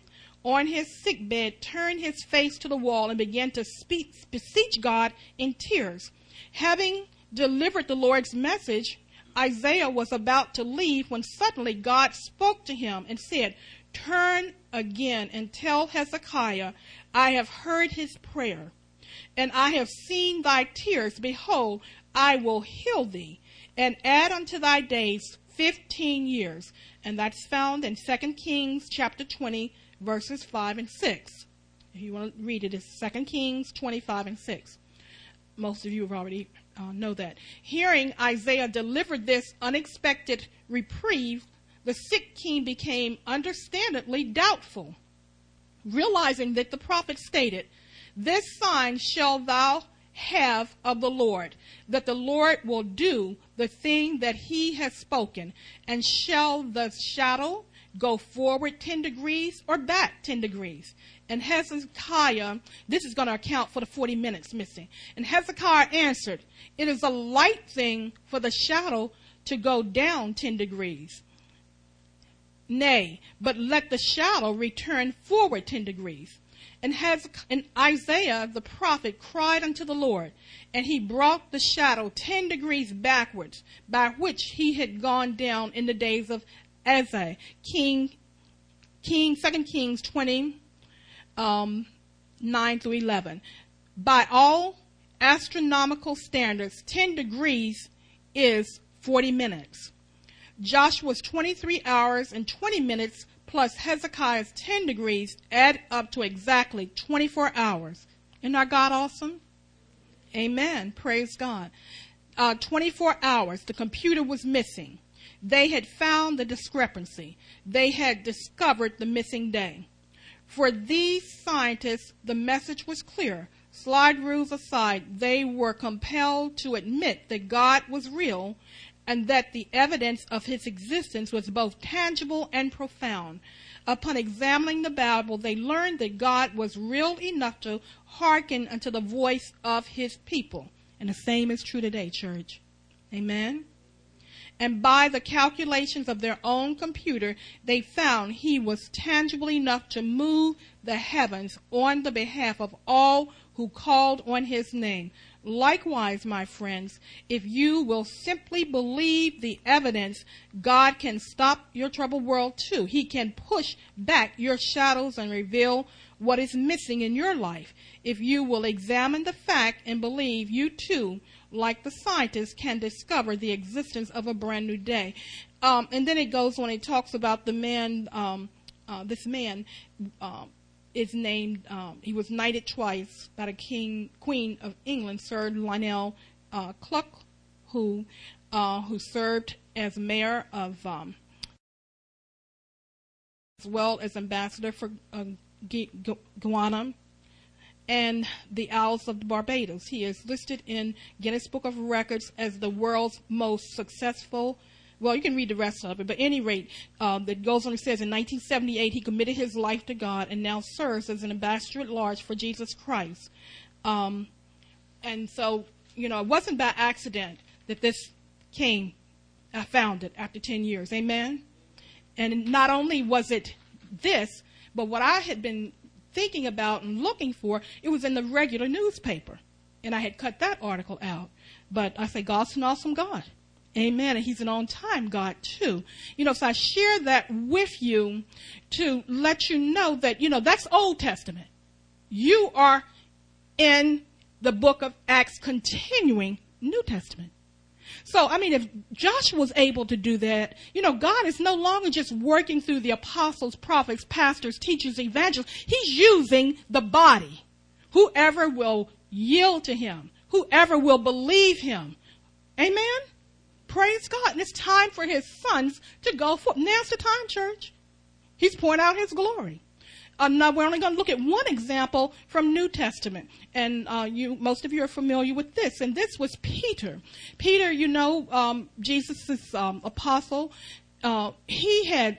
on his sickbed, turned his face to the wall and began to beseech God in tears. Having delivered the Lord's message, Isaiah was about to leave when suddenly God spoke to him and said, "Turn again and tell Hezekiah, I have heard his prayer, and I have seen thy tears. Behold, I will heal thee, and add unto thy days 15 years. And that's found in 2 Kings chapter 20, verses 5 and 6. If you want to read it, it's 2 Kings 25 and 6. Most of you have already know that. Hearing Isaiah delivered this unexpected reprieve, the sick king became understandably doubtful, realizing that the prophet stated, "This sign shalt thou have of the Lord, that the Lord will do the thing that he has spoken. And shall the shadow go forward 10 degrees or back 10 degrees?" And Hezekiah, this is going to account for the 40 minutes missing. And Hezekiah answered, "It is a light thing for the shadow to go down 10 degrees. Nay, but let the shadow return forward 10 degrees. And Isaiah the prophet cried unto the Lord, and he brought the shadow 10 degrees backwards, by which he had gone down in the days of Uzziah. 2 Kings 20, 9 through 11. By all astronomical standards, 10 degrees is 40 minutes. Joshua's 23 hours and 20 minutes plus Hezekiah's 10 degrees add up to exactly 24 hours. Isn't our God awesome? Amen. Praise God. 24 hours. The computer was missing. They had found the discrepancy. They had discovered the missing day. For these scientists, the message was clear. Slide rules aside, they were compelled to admit that God was real and that the evidence of his existence was both tangible and profound. Upon examining the Bible, they learned that God was real enough to hearken unto the voice of his people. And the same is true today, church. Amen. And by the calculations of their own computer, they found he was tangible enough to move the heavens on the behalf of all who called on his name. Likewise, my friends, if you will simply believe the evidence, God can stop your troubled world too. He can push back your shadows and reveal what is missing in your life. If you will examine the fact and believe, you too, like the scientists, can discover the existence of a brand new day. And then it goes on, it talks about the man, this man, is named, he was knighted twice by the Queen of England, Sir Lionel Cluck, who served as mayor of, as well as ambassador for Guyana and the Isles of Barbados. He is listed in Guinness Book of Records as the world's most successful. Well, you can read the rest of it, but at any rate, that goes on. It says in 1978 he committed his life to God and now serves as an ambassador at large for Jesus Christ. And so, it wasn't by accident that this came founded after 10 years. Amen? And not only was it this, but what I had been thinking about and looking for, it was in the regular newspaper. And I had cut that article out. But I say, God's an awesome God. Amen. And he's an on-time God, too. So I share that with you to let you know that, that's Old Testament. You are in the book of Acts continuing New Testament. So, if Joshua was able to do that, God is no longer just working through the apostles, prophets, pastors, teachers, evangelists. He's using the body. Whoever will yield to him, whoever will believe him. Amen? Praise God. And it's time for his sons to go forth. Now's the time, church. He's pouring out his glory. Now we're only going to look at one example from New Testament. And most of you are familiar with this. And this was Peter. Peter, Jesus' apostle. He had,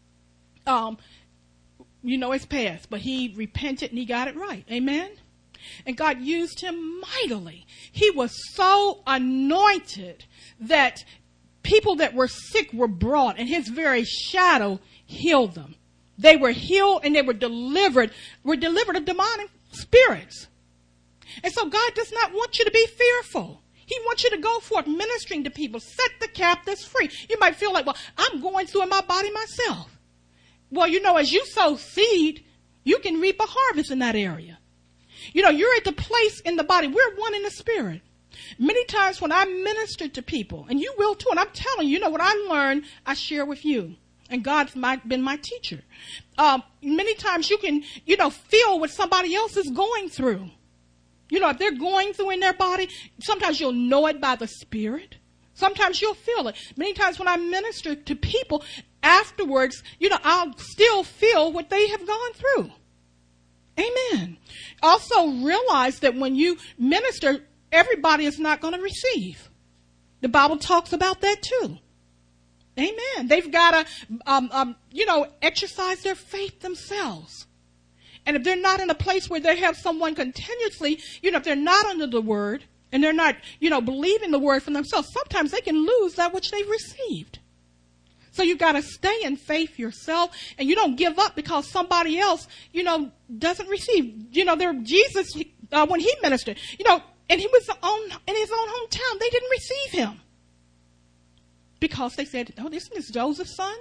his past. But he repented and he got it right. Amen? And God used him mightily. He was so anointed that people that were sick were brought, and his very shadow healed them. They were healed and they were delivered of demonic spirits. And so God does not want you to be fearful. He wants you to go forth ministering to people, set the captives free. You might feel like, well, I'm going through in my body myself. Well, as you sow seed, you can reap a harvest in that area. You're at the place in the body. We're one in the spirit. Many times when I minister to people, and you will too, and I'm telling you, what I learned, I share with you. And God's been my teacher. Many times you can, feel what somebody else is going through. If they're going through in their body, sometimes you'll know it by the Spirit. Sometimes you'll feel it. Many times when I minister to people, afterwards, I'll still feel what they have gone through. Amen. Also realize that when you minister, everybody is not going to receive. The Bible talks about that too. Amen. They've got to, exercise their faith themselves. And if they're not in a place where they have someone continuously, if they're not under the word and they're not, believing the word for themselves, sometimes they can lose that which they've received. So you got to stay in faith yourself, and you don't give up because somebody else, doesn't receive. Jesus, when he ministered, and he was in his own hometown, they didn't receive him. Because they said, oh, this is Joseph's son.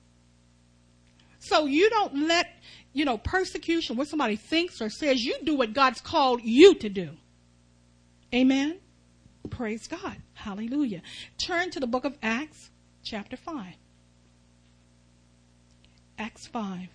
So you don't let, persecution, what somebody thinks or says, you do what God's called you to do. Amen. Praise God. Hallelujah. Turn to the book of Acts, chapter 5. Acts 5.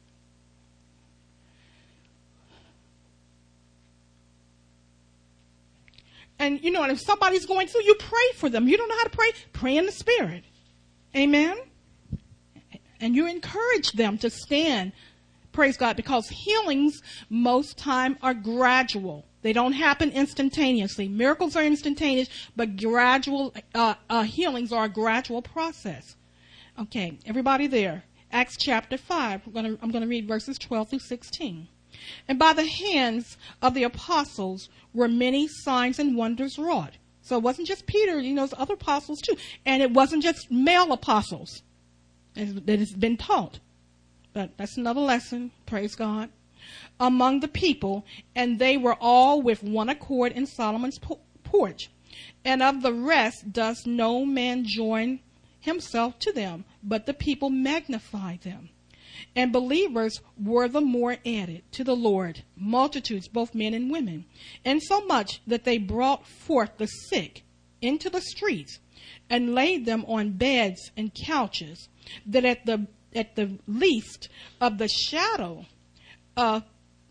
And, and if somebody's going through, you pray for them. You don't know how to pray? Pray in the Spirit. Amen. And you encourage them to stand. Praise God. Because healings most time are gradual. They don't happen instantaneously. Miracles are instantaneous, but gradual healings are a gradual process. Okay. Everybody there. Acts chapter 5. I'm going to read verses 12 through 16. And by the hands of the apostles were many signs and wonders wrought. So it wasn't just Peter, it's other apostles too. And it wasn't just male apostles that has been taught. But that's another lesson, praise God, among the people. And they were all with one accord in Solomon's porch. And of the rest does no man join himself to them, but the people magnified them. And believers were the more added to the Lord, multitudes, both men and women, and so much that they brought forth the sick into the streets and laid them on beds and couches, that at the least of the shadow of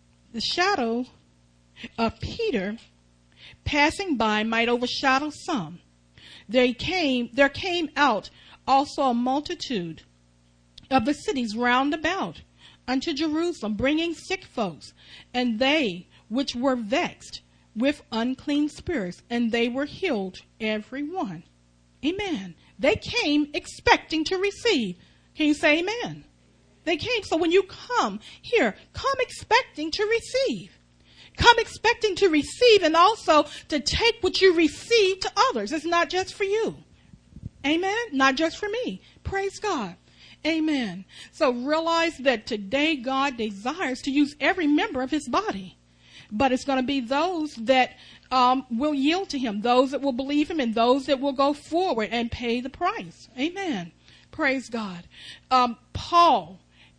Peter passing by might overshadow some. There came out also a multitude of the cities round about unto Jerusalem, bringing sick folks, and they which were vexed with unclean spirits, and they were healed every one. Amen. They came expecting to receive. Can you say amen? They came. So when you come here, come expecting to receive. Come expecting to receive, and also to take what you receive to others. It's not just for you. Amen. Not just for me. Praise God. Amen. So realize that today God desires to use every member of his body. But it's going to be those that will yield to him, those that will believe him, and those that will go forward and pay the price. Amen. Praise God. Paul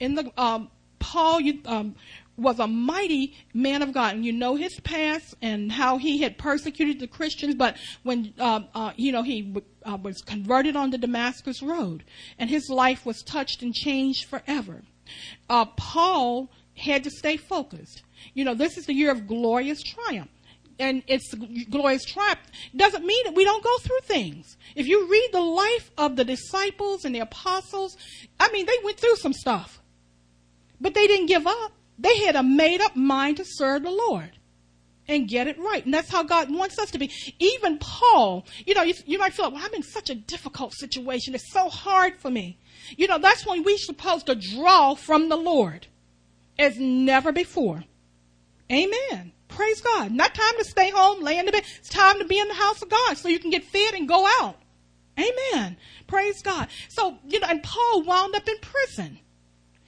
was a mighty man of God, and you know his past and how he had persecuted the Christians. But when he was converted on the Damascus Road, and his life was touched and changed forever. Paul had to stay focused. This is the year of glorious triumph. And it's glorious triumph doesn't mean that we don't go through things. If you read the life of the disciples and the apostles, they went through some stuff. But they didn't give up. They had a made-up mind to serve the Lord and get it right. And that's how God wants us to be. Even Paul, you might feel like, well, I'm in such a difficult situation. It's so hard for me. That's when we're supposed to draw from the Lord as never before. Amen. Praise God. Not time to stay home, lay in the bed. It's time to be in the house of God so you can get fed and go out. Amen. Praise God. So, and Paul wound up in prison.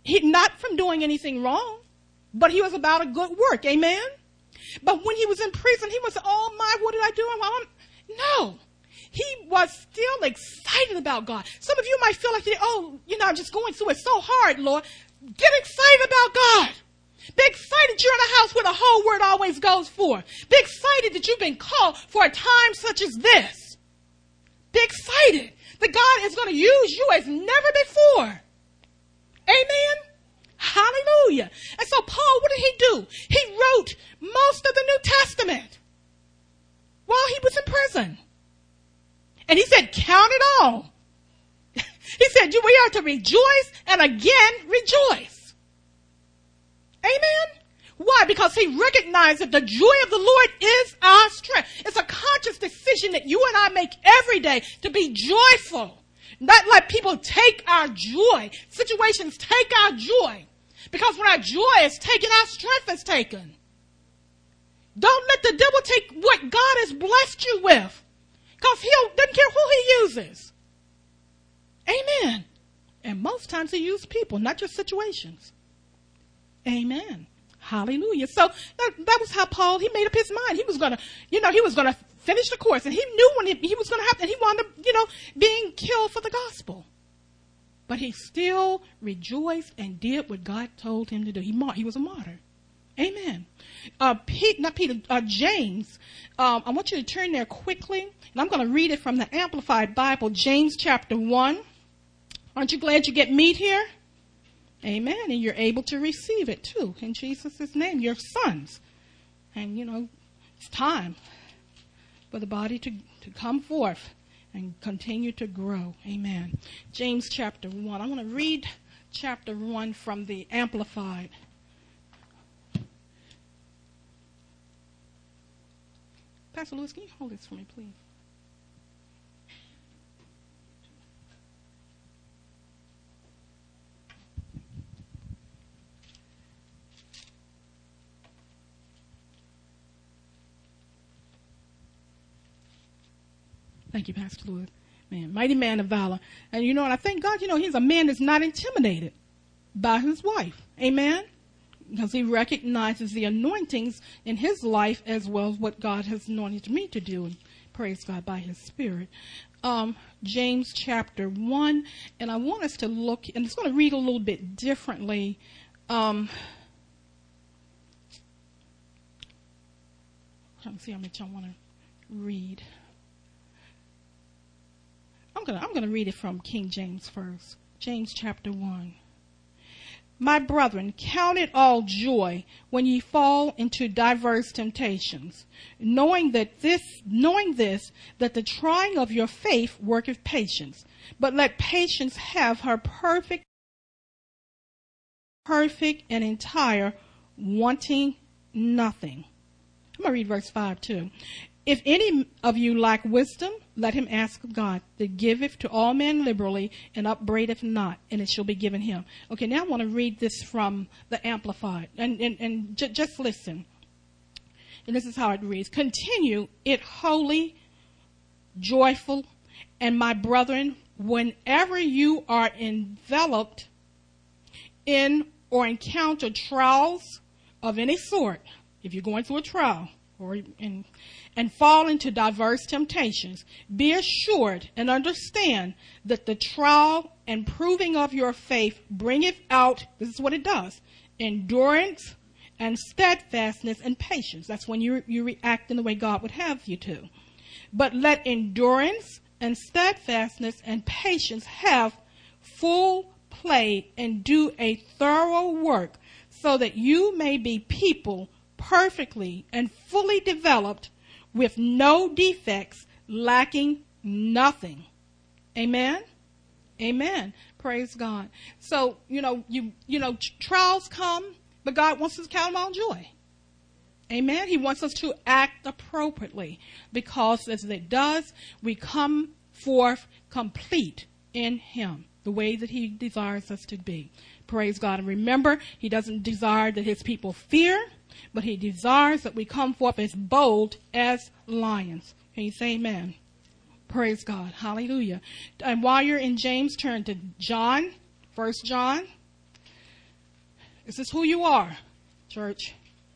not from doing anything wrong, but he was about a good work. Amen. But when he was in prison, he was, oh my, what did I do? No. He was still excited about God. Some of you might feel like, I'm just going through it so hard, Lord. Get excited about God. Be excited you're in a house where the whole word always goes forth. Be excited that you've been called for a time such as this. Be excited that God is going to use you as never before. Amen. Hallelujah. And so Paul, what did he do? He wrote most of the New Testament while he was in prison. And he said, count it all. He said, we are to rejoice and again rejoice. Amen. Why? Because he recognized that the joy of the Lord is our strength. It's a conscious decision that you and I make every day to be joyful. Not let people take our joy. Situations take our joy. Because when our joy is taken, our strength is taken. Don't let the devil take what God has blessed you with. Because he doesn't care who he uses. Amen. And most times he uses people, not just situations. Amen. Hallelujah. So that was how Paul, he made up his mind. He was going to finish the course. And he knew when he was going to happen. And he wound up, being killed for the gospel. But he still rejoiced and did what God told him to do. He was a martyr. Amen. James. I want you to turn there quickly. And I'm going to read it from the Amplified Bible. James chapter 1. Aren't you glad you get meat here? Amen. And you're able to receive it too. In Jesus' name, your sons. And, it's time for the body to come forth and continue to grow. Amen. James chapter 1. I want to read chapter 1 from the Amplified. Pastor Lewis, can you hold this for me, please? Thank you, Pastor Lewis. Man, mighty man of valor. And and I thank God, he's a man that's not intimidated by his wife. Amen? Because he recognizes the anointings in his life as well as what God has anointed me to do. And praise God by his Spirit. James chapter 1. And I want us to look, and it's going to read a little bit differently. Trying to see how much I want to read. I'm going to read it from King James first. James chapter 1. My brethren, count it all joy when ye fall into diverse temptations, knowing this, that the trying of your faith worketh patience. But let patience have her perfect and entire, wanting nothing. I'm going to read verse 5 too. If any of you lack wisdom, let him ask of God, that giveth to all men liberally, and upbraideth not, and it shall be given him. Okay, now I want to read this from the Amplified, and just listen. And this is how it reads. Continue it holy, joyful, and my brethren, whenever you are enveloped in or encounter trials of any sort, if you're going through a trial, and fall into diverse temptations, be assured and understand that the trial and proving of your faith bringeth out, this is what it does, endurance and steadfastness and patience. That's when you react in the way God would have you to. But let endurance and steadfastness and patience have full play and do a thorough work, so that you may be people perfectly and fully developed, with no defects, lacking nothing. Amen? Amen. Praise God. So, trials come, but God wants us to count them all joy. Amen. He wants us to act appropriately, because as it does, we come forth complete in Him, the way that He desires us to be. Praise God. And remember, He doesn't desire that His people fear, but He desires that we come forth as bold as lions. Can you say amen? Praise God. Hallelujah. And while you're in James, turn to John, 1 John. This is who you are, church.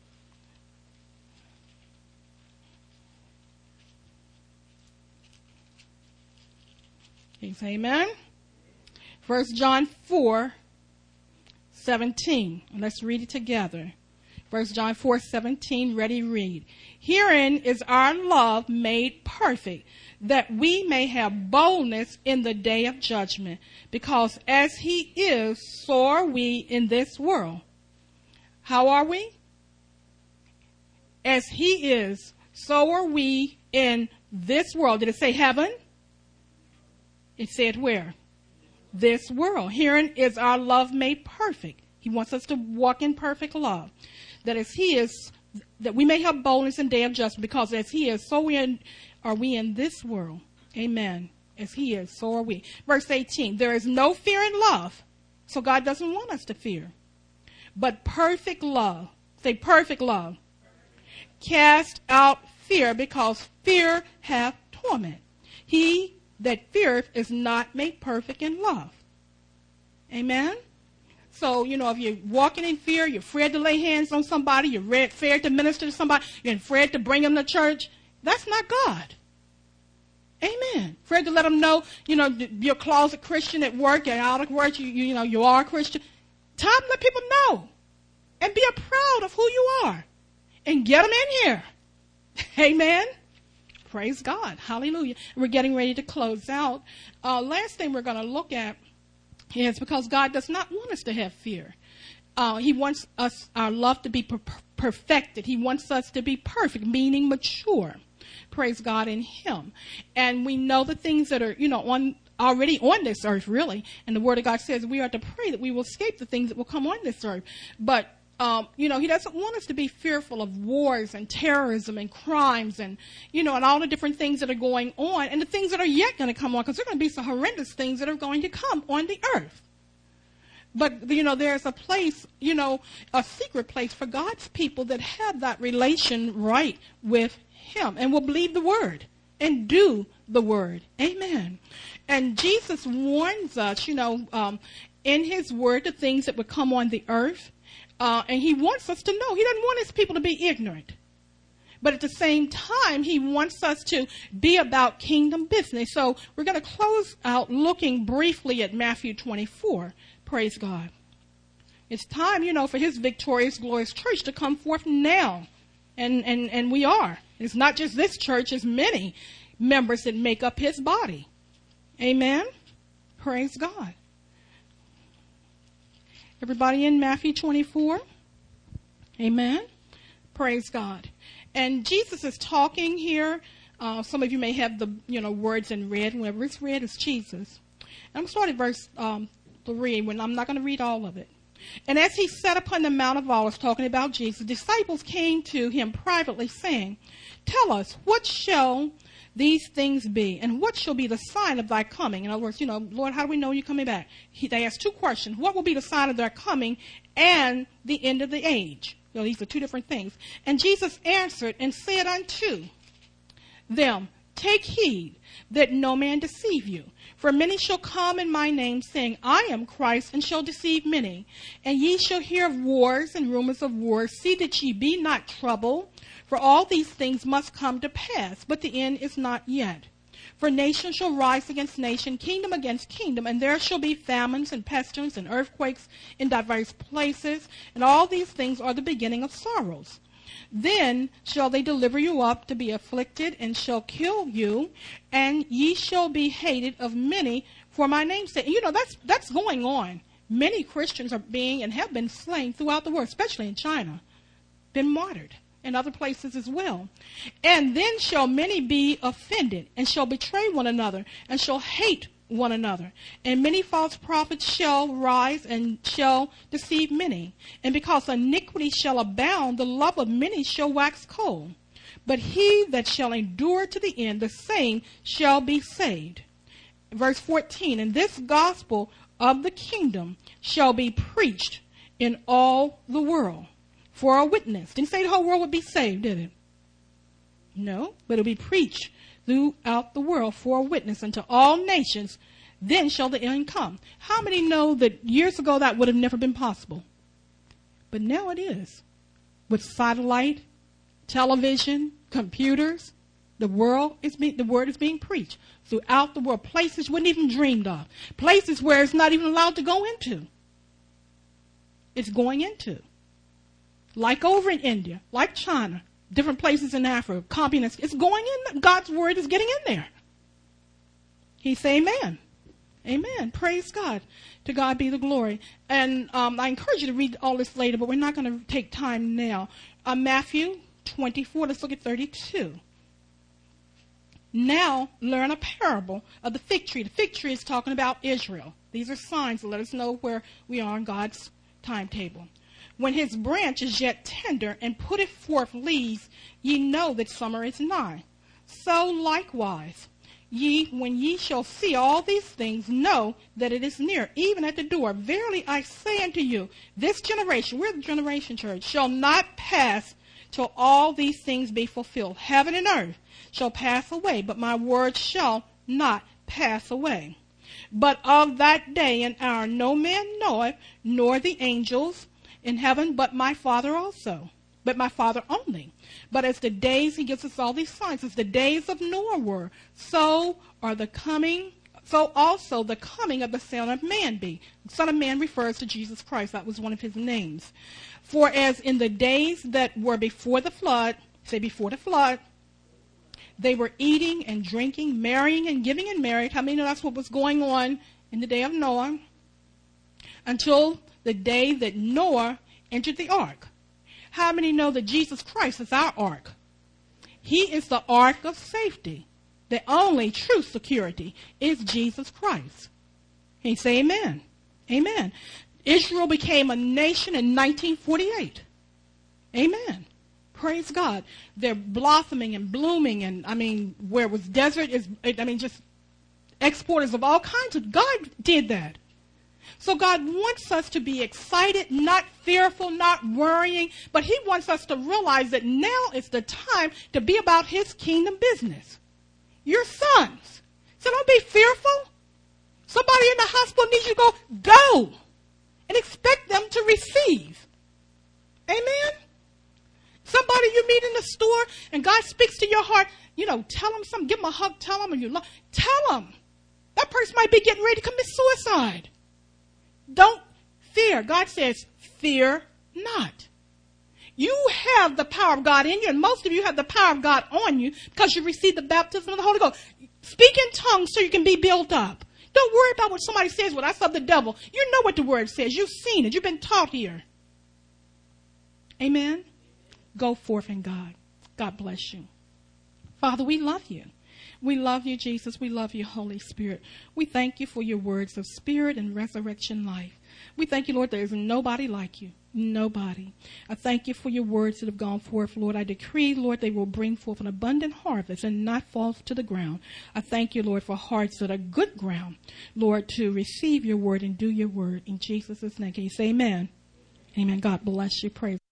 Amen. 1 John 4:17. Let's read it together. 1 John 4:17. Ready, read. Herein is our love made perfect, that we may have boldness in the day of judgment. Because as he is, so are we in this world. How are we? As he is, so are we in this world. Did it say heaven? It said where? This world. Herein is our love made perfect. He wants us to walk in perfect love. That as he is, that we may have boldness in day of judgment. Because as he is, so are we in this world. Amen. As he is, so are we. Verse 18. There is no fear in love. So God doesn't want us to fear. But perfect love. Say perfect love. Cast out fear, because fear hath torment. He that feareth is not made perfect in love. Amen? So, if you're walking in fear, you're afraid to lay hands on somebody, you're afraid to minister to somebody, you're afraid to bring them to church, that's not God. Amen. Afraid to let them know, you're a closet Christian at work, and out of work, you are a Christian. Time to let people know. And be proud of who you are. And get them in here. Amen. Praise God. Hallelujah. We're getting ready to close out. Last thing we're going to look at is because God does not want us to have fear. He wants our love to be perfected. He wants us to be perfect, meaning mature. Praise God in him. And we know the things that are, already on this earth, really. And the Word of God says we are to pray that we will escape the things that will come on this earth. But he doesn't want us to be fearful of wars and terrorism and crimes and all the different things that are going on and the things that are yet going to come on, because there are going to be some horrendous things that are going to come on the earth. But, there's a place, a secret place for God's people that have that relation right with him and will believe the word and do the word. Amen. And Jesus warns us, in his word, the things that would come on the earth. And he wants us to know. He doesn't want his people to be ignorant. But at the same time, he wants us to be about kingdom business. So we're going to close out looking briefly at Matthew 24. Praise God. It's time, for his victorious, glorious church to come forth now. And we are. It's not just this church. It's many members that make up his body. Amen. Praise God. Everybody in Matthew 24? Amen. Praise God. And Jesus is talking here. Some of you may have the words in red. Whenever it's red, it's Jesus. And I'm starting verse 3. When I'm not going to read all of it. And as he sat upon the Mount of Olives, talking about Jesus, the disciples came to him privately, saying, "Tell us, what shall these things be, and what shall be the sign of thy coming?" In other words, Lord, how do we know you're coming back? They asked two questions. What will be the sign of their coming and the end of the age? These are two different things. And Jesus answered and said unto them, "Take heed that no man deceive you. For many shall come in my name, saying, I am Christ, and shall deceive many. And ye shall hear of wars and rumors of wars. See that ye be not troubled. For all these things must come to pass, but the end is not yet. For nation shall rise against nation, kingdom against kingdom, and there shall be famines and pestilence and earthquakes in divers places, and all these things are the beginning of sorrows. Then shall they deliver you up to be afflicted, and shall kill you, and ye shall be hated of many for my name's sake." And that's going on. Many Christians are being and have been slain throughout the world, especially in China, been martyred. And other places as well. "And then shall many be offended, and shall betray one another, and shall hate one another. And many false prophets shall rise, and shall deceive many. And because iniquity shall abound, the love of many shall wax cold. But he that shall endure to the end, the same shall be saved." Verse 14, "And this gospel of the kingdom shall be preached in all the world for a witness." Didn't say the whole world would be saved, did it? No, but it'll be preached throughout the world for a witness unto all nations. Then shall the end come. How many know that years ago that would have never been possible? But now it is. With satellite, television, computers, the word is being preached throughout the world. Places wouldn't even dreamed of. Places where it's not even allowed to go into. It's going into. Like over in India, like China, different places in Africa, communists. It's going in. God's word is getting in there. He say amen. Amen. Praise God. To God be the glory. And I encourage you to read all this later, but we're not going to take time now. Matthew 24, let's look at 32. Now learn a parable of the fig tree. The fig tree is talking about Israel. These are signs to let us know where we are in God's timetable. When his branch is yet tender and putteth forth leaves, ye know that summer is nigh. So likewise, ye, when ye shall see all these things, know that it is near, even at the door. Verily I say unto you, this generation, we're the generation church, shall not pass till all these things be fulfilled. Heaven and earth shall pass away, but my word shall not pass away. But of that day and hour no man knoweth, nor the angels in heaven, but my Father also. But my Father only. But as the days, he gives us all these signs, as the days of Noah were, so also the coming of the Son of Man be. The Son of Man refers to Jesus Christ. That was one of his names. For as in the days that were before the flood, say before the flood, they were eating and drinking, marrying and giving in marriage. How many know that's what was going on in the day of Noah? Until the day that Noah entered the ark. How many know that Jesus Christ is our ark? He is the ark of safety. The only true security is Jesus Christ. Can you say amen? Amen. Israel became a nation in 1948. Amen. Praise God. They're blossoming and blooming, and where it was desert is, just exporters of all kinds of. God did that. So God wants us to be excited, not fearful, not worrying, but he wants us to realize that now is the time to be about his kingdom business. Your sons. So don't be fearful. Somebody in the hospital needs you to go and expect them to receive. Amen? Somebody you meet in the store and God speaks to your heart, tell them something, give them a hug, tell them you love. Tell them. That person might be getting ready to commit suicide. Don't fear. God says, fear not. You have the power of God in you, and most of you have the power of God on you because you received the baptism of the Holy Ghost. Speak in tongues so you can be built up. Don't worry about what somebody says. Well, that's of the devil. You know what the word says. You've seen it. You've been taught here. Amen? Go forth in God. God bless you. Father, we love you. We love you, Jesus. We love you, Holy Spirit. We thank you for your words of spirit and resurrection life. We thank you, Lord, there is nobody like you. Nobody. I thank you for your words that have gone forth, Lord. I decree, Lord, they will bring forth an abundant harvest and not fall to the ground. I thank you, Lord, for hearts that are good ground, Lord, to receive your word and do your word. In Jesus' name, can you say amen? Amen. God bless you. Praise.